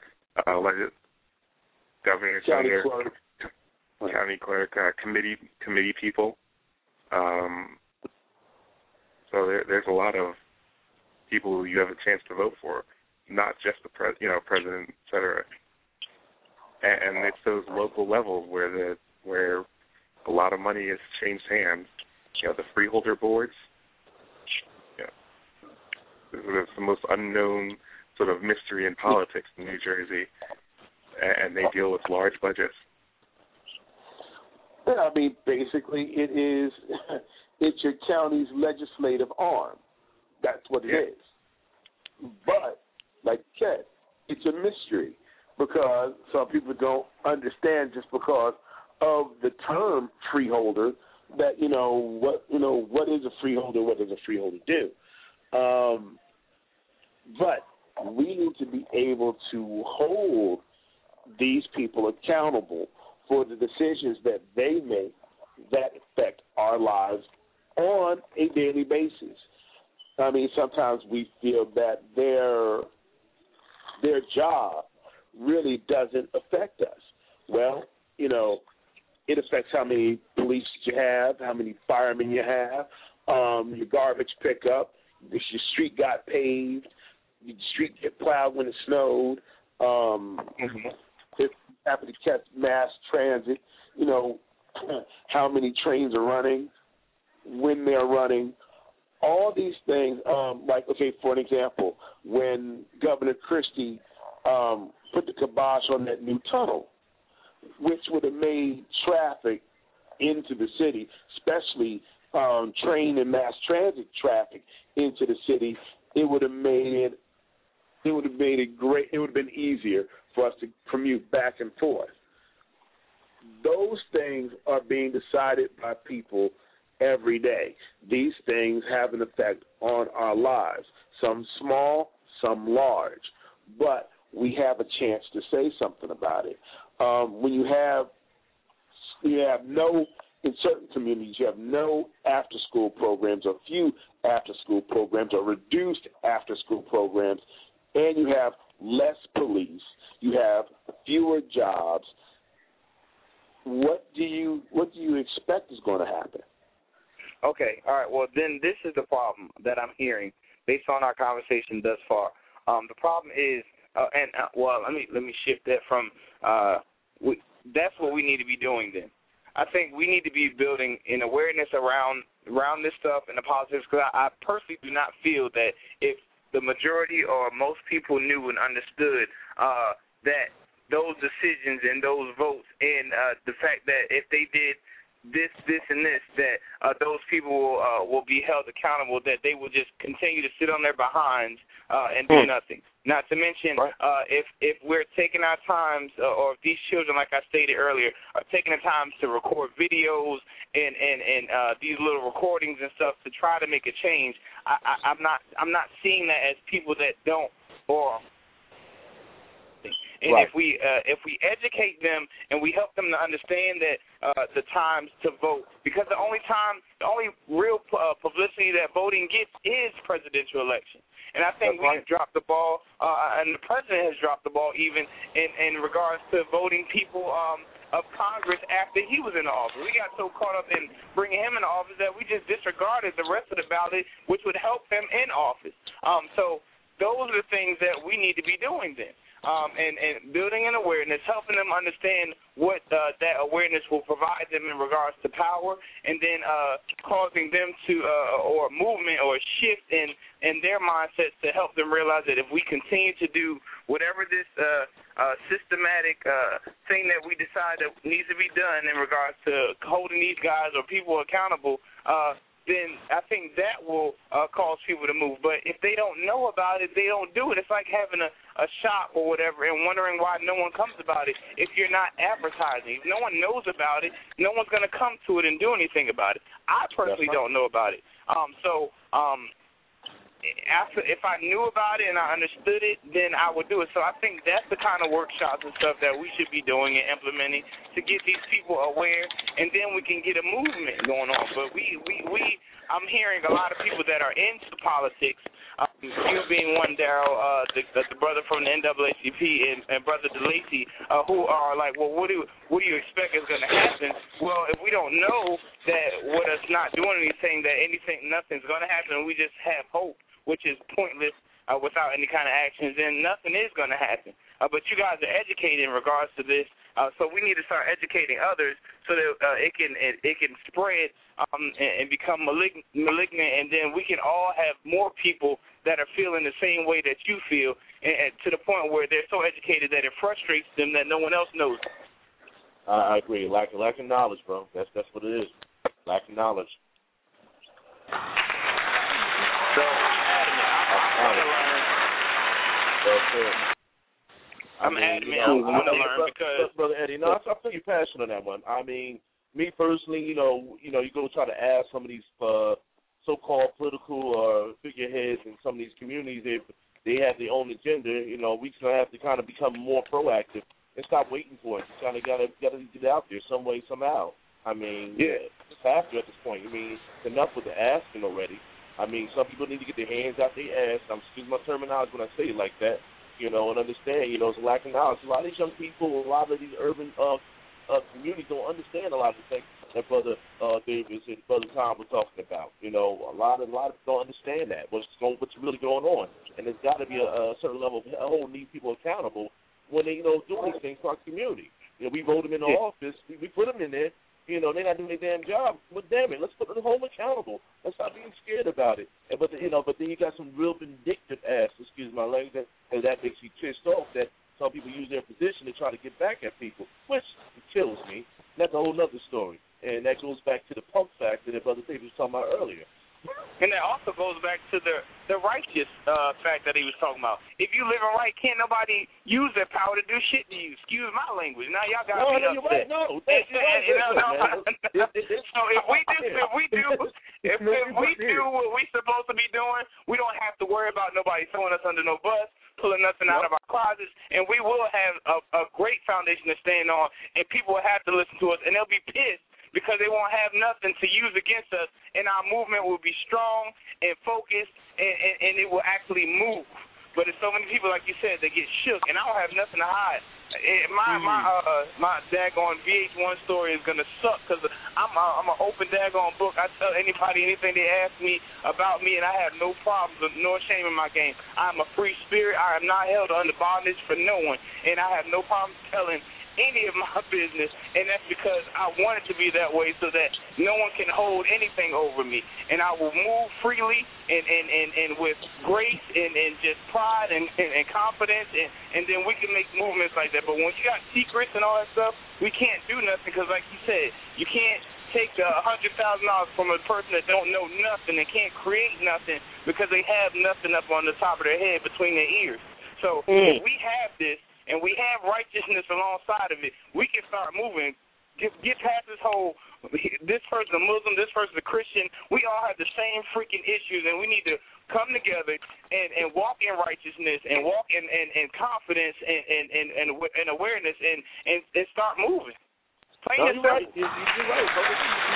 governor, senator, county clerk, committee people. So there's a lot of people who you have a chance to vote for, not just the president, et cetera. And it's those local levels where a lot of money has changed hands. The freeholder boards. This is the most unknown sort of mystery in politics in New Jersey, and they deal with large budgets. Yeah, basically it's your county's legislative arm. That's what it is. But, like you said, it's a mystery because some people don't understand just because, of the term freeholder that what is a freeholder, what does a freeholder do? But we need to be able to hold these people accountable for the decisions that they make that affect our lives on a daily basis. I mean, sometimes we feel that their job really doesn't affect us. Well, it affects how many police you have, how many firemen you have, your garbage pickup, if your street got paved, your street get plowed when it snowed, if you happen to catch mass transit, how many trains are running, when they're running, all these things. For an example, when Governor Christie put the kibosh on that new tunnel, which would have made traffic into the city, especially train and mass transit traffic into the city, it would have been easier for us to commute back and forth. Those things are being decided by people every day. These things have an effect on our lives, some small, some large, but we have a chance to say something about it. When you have in certain communities, you have no after-school programs or few after-school programs or reduced after-school programs, and you have less police, you have fewer jobs. What do you expect is going to happen? Okay, all right. Well, then this is the problem that I'm hearing based on our conversation thus far. The problem is, let me shift that from. That's what we need to be doing then. I think we need to be building an awareness around this stuff and the politics, because I personally do not feel that if the majority or most people knew and understood that those decisions and those votes and the fact that if they did this, and this, that those people will be held accountable, that they will just continue to sit on their behinds and do nothing. Not to mention, if we're taking our times, or if these children, like I stated earlier, are taking the time to record videos and these little recordings and stuff to try to make a change, I'm not seeing that as people that don't. And if we educate them and we help them to understand that the times to vote, because the only real publicity that voting gets is presidential election. And I think we've dropped the ball, and the president has dropped the ball even in regards to voting people of Congress after he was in the office. We got so caught up in bringing him in office that we just disregarded the rest of the ballot, which would help him in office. So those are the things that we need to be doing then. And building an awareness, helping them understand what that awareness will provide them in regards to power, and then causing them to, or a movement or a shift in their mindsets to help them realize that if we continue to do whatever this systematic thing that we decide that needs to be done in regards to holding these guys or people accountable, then I think that will cause people to move. But if they don't know about it, they don't do it. It's like having a shop or whatever and wondering why no one comes about it if you're not advertising. If no one knows about it, no one's going to come to it and do anything about it. I personally don't know about it. If I knew about it and I understood it, then I would do it. So I think that's the kind of workshops and stuff that we should be doing and implementing to get these people aware, and then we can get a movement going on. But I'm hearing a lot of people that are into politics, you being one, Daryl, the brother from the NAACP, and Brother DeLacy, who are like, well, what do you expect is going to happen? Well, if we don't know that with us not doing anything, nothing's going to happen, we just have hope, which is pointless without any kind of actions, then nothing is going to happen. But you guys are educated in regards to this, so we need to start educating others so that it can spread and become malignant, and then we can all have more people that are feeling the same way that you feel, and to the point where they're so educated that it frustrates them that no one else knows. I agree. Lack of knowledge, bro. That's what it is. Lack of knowledge. So, I'm adamant. I want to learn because Brother Eddie, no, I feel you passionate on that one. I mean, me personally, you go try to ask some of these so-called political figureheads in some of these communities if they have their own agenda. We gonna have to kind of become more proactive and stop waiting for it. You kind of gotta get it out there some way, somehow. I mean, it's faster at this point. I mean, it's enough with the asking already. I mean, some people need to get their hands out their ass. I'm excuse my terminology when I say it like that. And understand. It's a lack of knowledge. A lot of these young people, a lot of these urban communities don't understand a lot of the things that Brother Davis and Brother Tom were talking about. A lot of don't understand that. What's really going on, and there's got to be a certain level of holding these people accountable when they doing these things for our community. We vote them in the office. We put them in there. They're not doing their damn job. But damn it, let's put them home accountable. Let's stop being scared about it. But then you got some real vindictive ass. Excuse my language. And that makes you pissed off that some people use their position to try to get back at people, which kills me. That's a whole other story. And that goes back to the punk factor that Brother David was talking about earlier. And that also goes back to the righteous fact that he was talking about. If you living right, can't nobody use their power to do shit to you. Excuse my language. Now y'all got me upset. No, So if we do what we supposed to be doing, we don't have to worry about nobody throwing us under no bus, pulling nothing out of our closets, and we will have a great foundation to stand on, and people will have to listen to us, and they'll be pissed because they won't have nothing to use against us, and our movement will be strong and focused, and it will actually move. But there's so many people, like you said, that get shook, and I don't have nothing to hide. My daggone VH1 story is gonna suck because I'm an open daggone book. I tell anybody anything they ask me about me, and I have no problems nor shame in my game. I'm a free spirit. I am not held under bondage for no one, and I have no problem telling any of my business, and that's because I want it to be that way so that no one can hold anything over me, and I will move freely and with grace and just pride and confidence, and then we can make movements like that. But when you got secrets and all that stuff, we can't do nothing because, like you said, you can't take $100,000 from a person that don't know nothing and can't create nothing because they have nothing up on the top of their head between their ears. So if we have this, and we have righteousness alongside of it, we can start moving, get past this whole, this person a Muslim, this person a Christian. We all have the same freaking issues, and we need to come together and walk in righteousness and walk in confidence and awareness and start moving. Plain and simple. You're right, brother.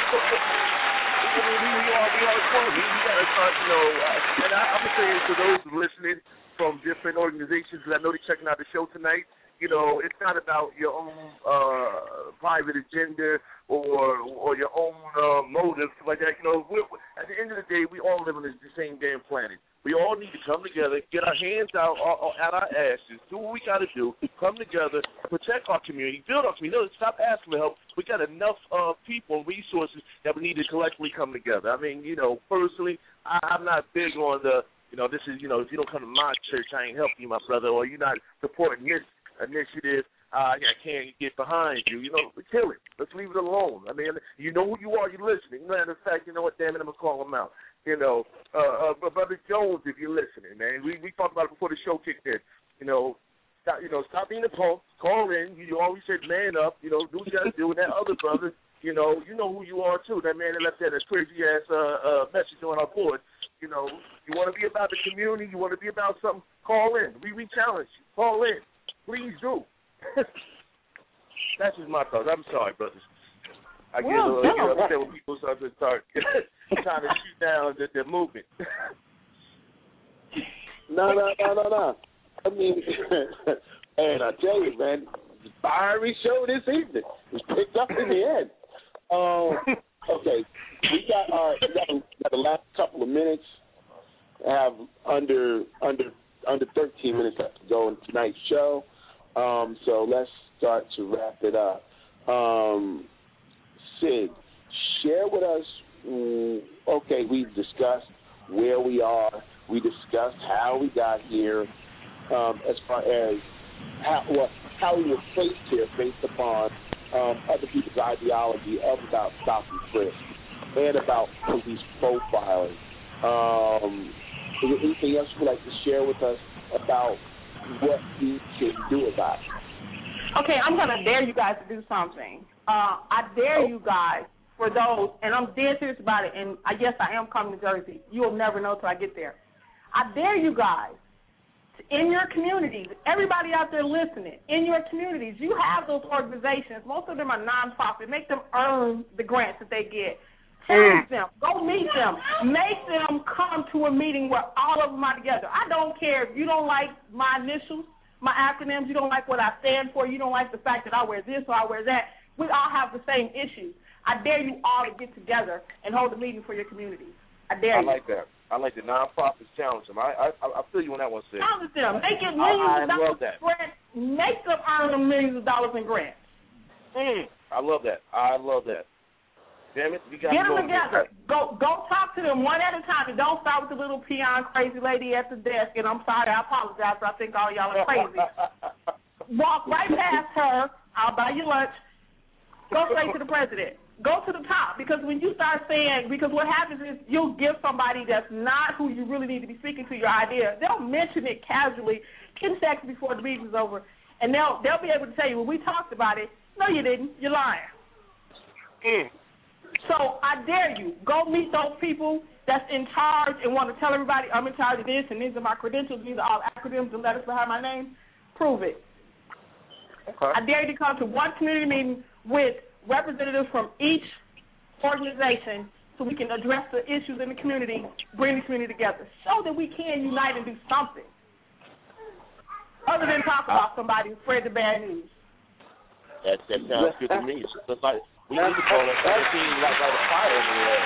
We got to start, and I'm going to say to those listening from different organizations, because I know they're checking out the show tonight, it's not about your own private agenda or your own motive, like that. At the end of the day, we all live on the same damn planet. We all need to come together, get our hands out at our asses, do what we got to do, come together, protect our community, build our community. Stop asking for help. We got enough people and resources that we need to collectively come together. I mean, personally, I'm not big on the, this is, if you don't come to my church, I ain't helping you, my brother, or you're not supporting this initiative, I can't get behind you. Kill it. Let's leave it alone. I mean, you know who you are. You're listening. Matter of fact, you know what? Damn it, I'm gonna call him out. Brother Jones, if you're listening, man, we talked about it before the show kicked in. Stop being a punk. Call in. You always said man up. Do what you got to do. And that other brother, you know who you are too. That man that left that crazy ass message on our board. You want to be about the community. You want to be about something. Call in. We challenge you. Call in. Please do. That's just my thoughts. I'm sorry, brothers. I get upset when people start trying to shoot down the movement. No. I mean, and I tell you, man, fiery show this evening. It was picked up in the end. Okay, we got the last couple of minutes. Have under 13 minutes left to go in tonight's show. So let's start to wrap it up. Sid, share with us. Okay, we've discussed where we are. We discussed how we got here, as far as how we were placed here based upon other people's ideology about stop and frisk and about police profiling. Is there anything else you'd like to share with us about what we should do about it. Okay, I'm going to dare you guys to do something. I dare you guys for those, and I'm dead serious about it, and I guess I am coming to Jersey. You'll never know till I get there. I dare you guys, in your communities, everybody out there listening, in your communities, you have those organizations. Most of them are nonprofit. Make them earn the grants that they get. Challenge them. Go meet them. Make them come to a meeting where all of them are together. I don't care if you don't like my initials, my acronyms, you don't like what I stand for, you don't like the fact that I wear this or I wear that. We all have the same issues. I dare you all to get together and hold a meeting for your communities. I dare you. I like that. I like the nonprofits challenge them. I feel you on that one, Sid. Challenge them. Make it millions of dollars in grants. Make them earn them millions of dollars in grants. I love that. I love that. Damn it, we got get them together. Go talk to them one at a time. And don't start with the little peon crazy lady at the desk. And I'm sorry, I apologize, but I think all y'all are crazy. Walk right past her. I'll buy you lunch. Go straight to the president. Go to the top. Because when you start saying, because what happens is you'll give somebody that's not who you really need to be speaking to your idea. They'll mention it casually 10 seconds before the meeting's over. And they'll be able to tell you, well, we talked about it. No, you didn't. You're lying. So I dare you, go meet those people that's in charge and want to tell everybody I'm in charge of this and these are my credentials, these are all acronyms and letters behind my name. Prove it. Okay. I dare you to come to one community meeting with representatives from each organization so we can address the issues in the community, bring the community together, so that we can unite and do something other than talk about somebody who spread the bad news. That sounds good to me. So it's like, we need to call it like a fire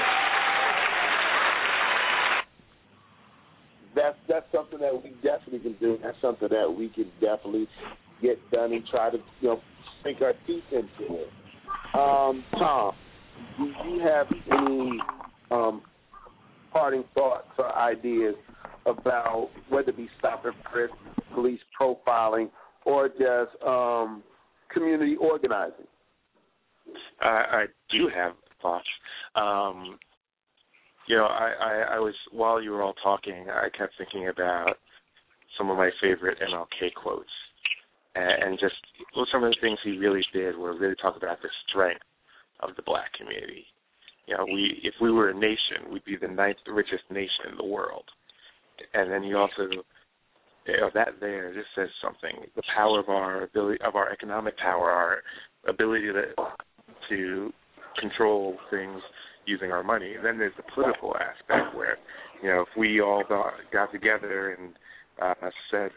over there. That's something that we definitely can do. That's something that we can definitely get done and try to sink our teeth into it. Tom, do you have any parting thoughts or ideas about whether it be stop and frisk, police profiling, or just community organizing? I do have thoughts. I was, while you were all talking, I kept thinking about some of my favorite MLK quotes, and just some of the things he really did were really talk about the strength of the black community. If we were a nation, we'd be the 9th richest nation in the world. And then he also, that there just says something. The power of our ability, of our economic power, our ability to control things using our money. And then there's the political aspect where, if we all got together and said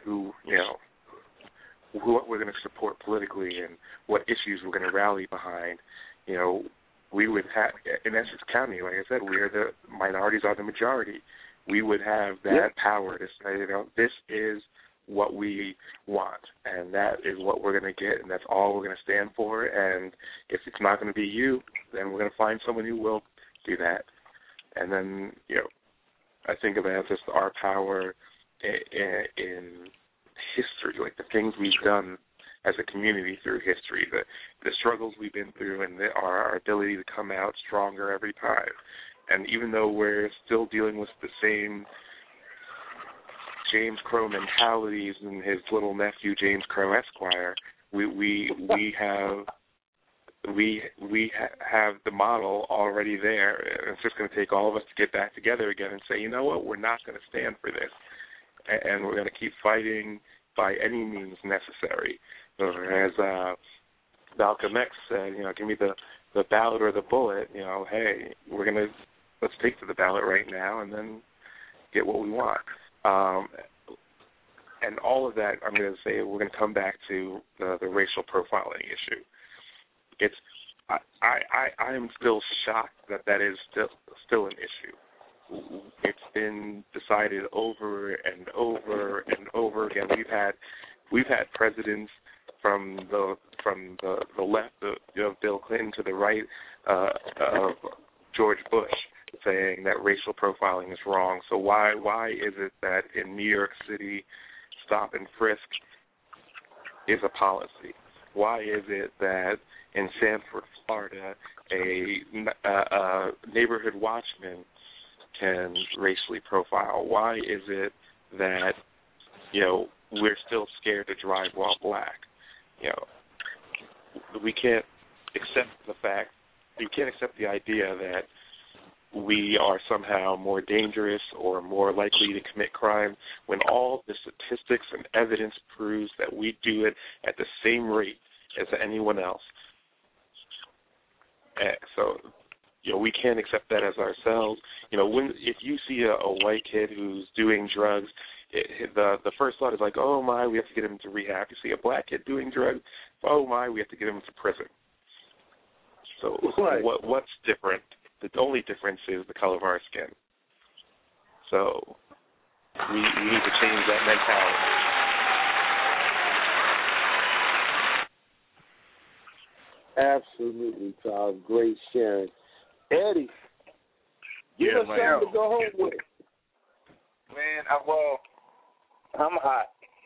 what we're going to support politically and what issues we're going to rally behind, we would have, in Essex County, like I said, the minorities are the majority. We would have that power to say, this is what we want, and that is what we're going to get, and that's all we're going to stand for. And if it's not going to be you, then we're going to find someone who will do that. And then, I think about just our power in history, like the things we've done as a community through history, the struggles we've been through, and our ability to come out stronger every time. And even though we're still dealing with the same James Crow mentalities and his little nephew James Crow Esquire, we have the model already there. And it's just going to take all of us to get back together again and say, you know what, we're not going to stand for this, and we're going to keep fighting by any means necessary. As Malcolm X said, give me the ballot or the bullet. Hey, let's take to the ballot right now and then get what we want. And all of that, I'm going to say, we're going to come back to the racial profiling issue. I am still shocked that is still an issue. It's been decided over and over and over again. We've had presidents from the left of Bill Clinton to the right of George Bush saying that racial profiling is wrong. So why is it that in New York City, stop and frisk is a policy? Why is it that in Sanford, Florida, a neighborhood watchman can racially profile? Why is it that we're still scared to drive while black. We can't accept the idea that we are somehow more dangerous or more likely to commit crime when all the statistics and evidence proves that we do it at the same rate as anyone else. So, we can't accept that as ourselves. If you see a white kid who's doing drugs, the first thought is like, oh my, we have to get him to rehab. You see a black kid doing drugs, oh my, we have to get him to prison. So right. What's different? The only difference is the color of our skin. So we need to change that mentality. Absolutely, Tom. Great sharing. Eddie, give us something to go home with. Man, I'm hot.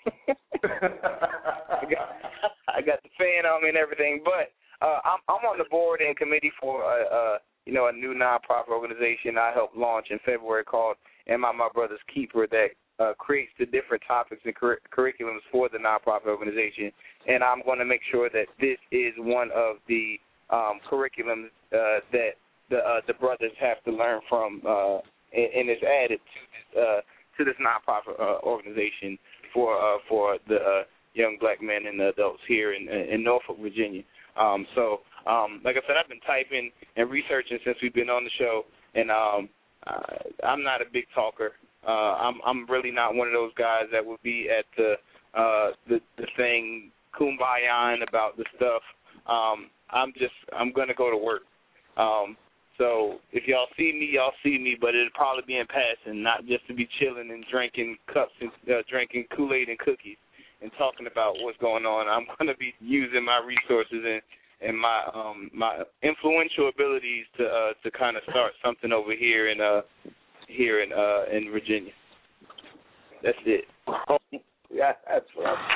I got the fan on me and everything, but I'm on the board and committee for a new nonprofit organization I helped launch in February called Am I My Brother's Keeper that creates the different topics and curriculums for the nonprofit organization, and I'm going to make sure that this is one of the curriculums that the brothers have to learn from, and is added to this nonprofit organization for the young black men and the adults here in Norfolk, Virginia. Like I said, I've been typing and researching since we've been on the show, and I'm not a big talker. I'm really not one of those guys that would be at the thing kumbayaing about the stuff. I'm gonna go to work. So if y'all see me, but it'll probably be in passing, not just to be chilling and drinking cups and drinking Kool-Aid and cookies and talking about what's going on. I'm gonna be using my resources and my influential abilities to kind of start something over here in Virginia. That's it. Yeah, that's what I'm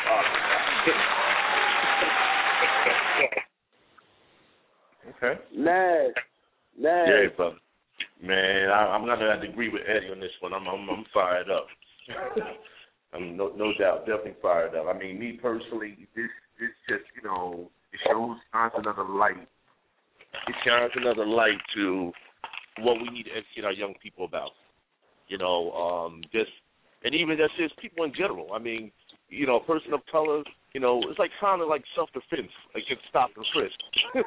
talking about. Okay. Nice. Yeah, brother. Man, I'm gonna have to agree with Eddie on this one. I'm fired up. I'm no doubt, definitely fired up. I mean, me personally, this just it shines another light. It shines another light to what we need to educate our young people about. And even just people in general. I mean, a person of color, it's like kind of like self-defense against stop and frisk.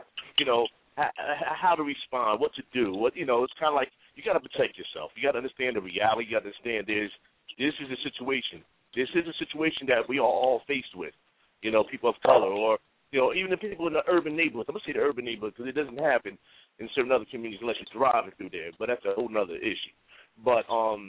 How to respond, what to do. It's kind of like you got to protect yourself. You got to understand the reality. You got to understand this is a situation. This is a situation that we are all faced with. People of color or, even the people in the urban neighborhoods. I'm going to say the urban neighborhoods because it doesn't happen in certain other communities unless you're driving through there. But that's a whole other issue. But,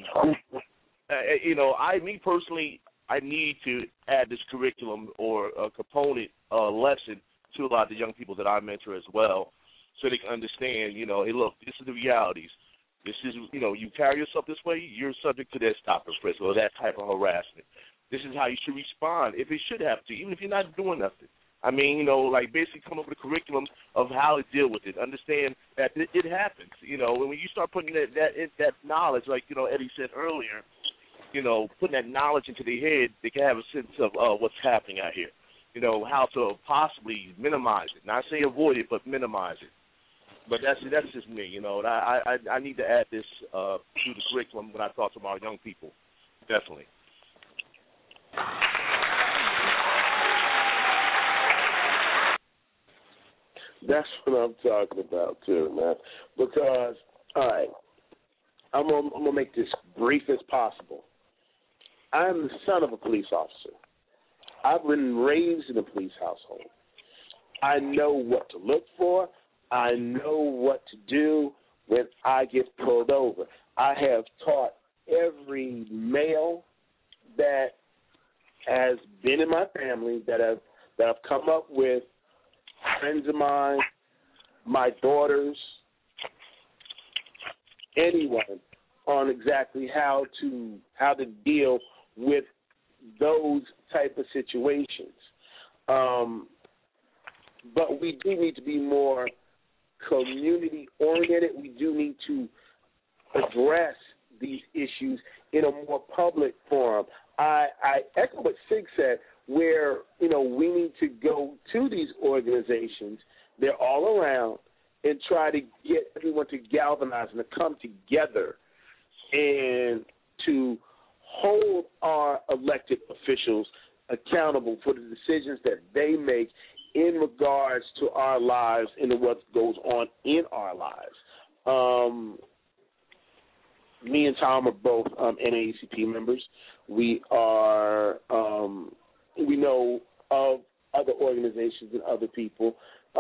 me personally, I need to add this curriculum or a component lesson to a lot of the young people that I mentor as well so they can understand, hey, look, this is the realities. This is, you carry yourself this way, you're subject to that stop and frisk or that type of harassment. This is how you should respond if it should happen to you, even if you're not doing nothing. I mean, basically come up with a curriculum of how to deal with it. Understand that it happens. When you start putting that knowledge, like, Eddie said earlier, putting that knowledge into their head, they can have a sense of what's happening out here. How to possibly minimize it. Not say avoid it, but minimize it. But that's just me, I need to add this to the curriculum when I talk to our young people. Definitely. That's what I'm talking about too, man. Because, all right, I'm gonna make this brief as possible. I'm the son of a police officer. I've been raised in a police household. I know what to look for. I know what to do when I get pulled over. I have taught every male that has been in my family, that I've come up with, friends of mine, my daughters, anyone, on exactly how to deal with those type of situations. But we do need to be more community-oriented. We do need to address these issues in a more public forum. I echo what Sig said, where, we need to go to these organizations. They're all around, and try to get everyone to galvanize and to come together and to hold our elected officials accountable for the decisions that they make in regards to our lives and what goes on in our lives. Me and Tom are both NAACP members. We are, we know of other organizations and other people.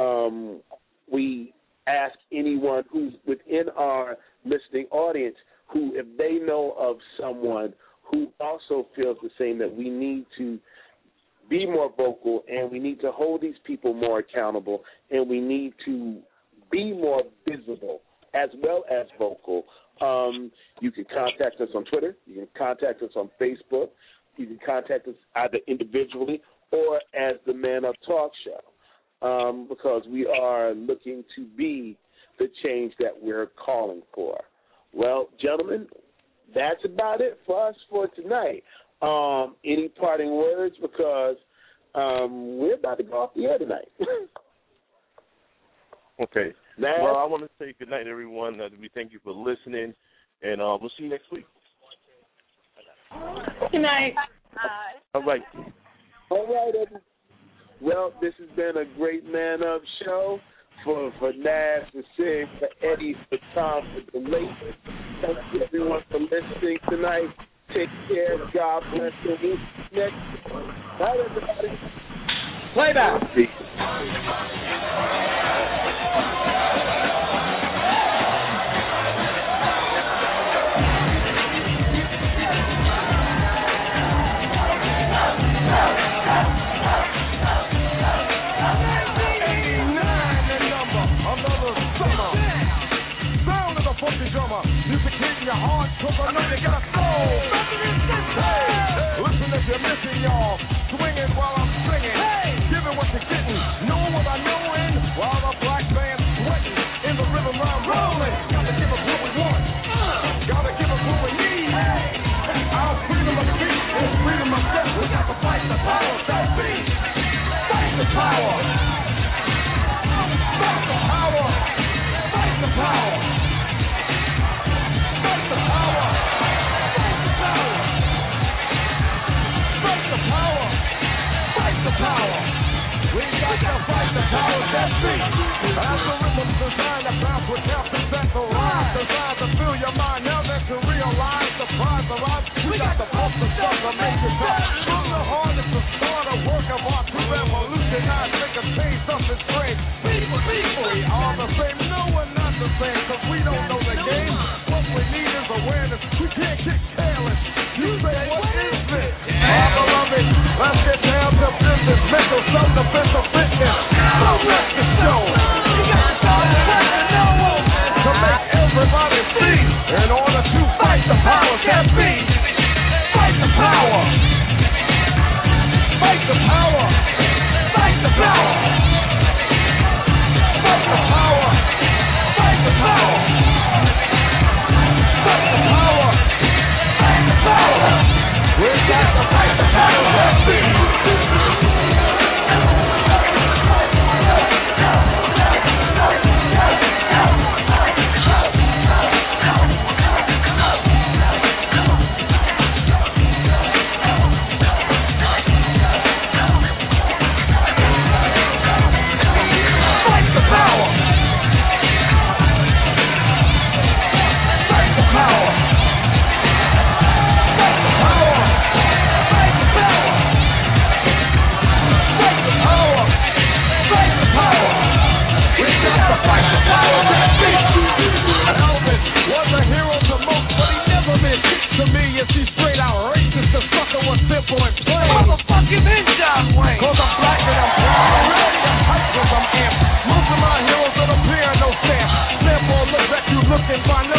We ask anyone who's within our listening audience who, if they know of someone who also feels the same, that we need to be more vocal and we need to hold these people more accountable and we need to be more visible as well as vocal. You can contact us on Twitter. You can contact us on Facebook. You can contact us either individually or as the Man Up Talk Show, because we are looking to be the change that we're calling for. Well, gentlemen, that's about it for us for tonight. Any parting words? Because we're about to go off the air tonight. Okay. Well, I want to say good night, everyone. We thank you for listening, and we'll see you next week. Good night. All right. All right, everyone. Well, this has been a great Man Up show for Naz, for Sig, for Eddie, for Tom, for the late. Thank you, everyone, for listening tonight. Take care. God bless you. Next. Bye, everybody. Playback. Music hitting your heart, cause I know you got a soul. Hey, listen if you're missing, y'all. Swinging while I'm singing. Hey, giving what you're getting. Know what I know in. While the black band's sweating. In the rhythm I'm rolling. Gotta give us what we want. Gotta give us what we need. Hey, our freedom of speech is freedom of step. We got to fight the power that be. Fight the power. Fight the power. Fight the power. Fight the power! Fight the power! Fight the power! Fight the power! We got to fight the power that beat! Algorithms designed to bounce with self-central rhymes, designed to fill your mind now that you realize the prize of life. We got to pump the stuff to make it tough. From the heart is the start of work of art to revolutionize, make a change, something strange. People, we are the same. No, we're not the same, cause we don't know the game. What we need is awareness. We can't get careless. You say, what is this? All beloved, let's get down to business. Mental self-defense fitness. So let's the show. You got to start to make everybody see. In order to fight the power that be. Fight the power. Fight the power. Fight the power. Fight the power. Fight the power. Fight the power. Fight the power. We got to fight the power that be. Looking for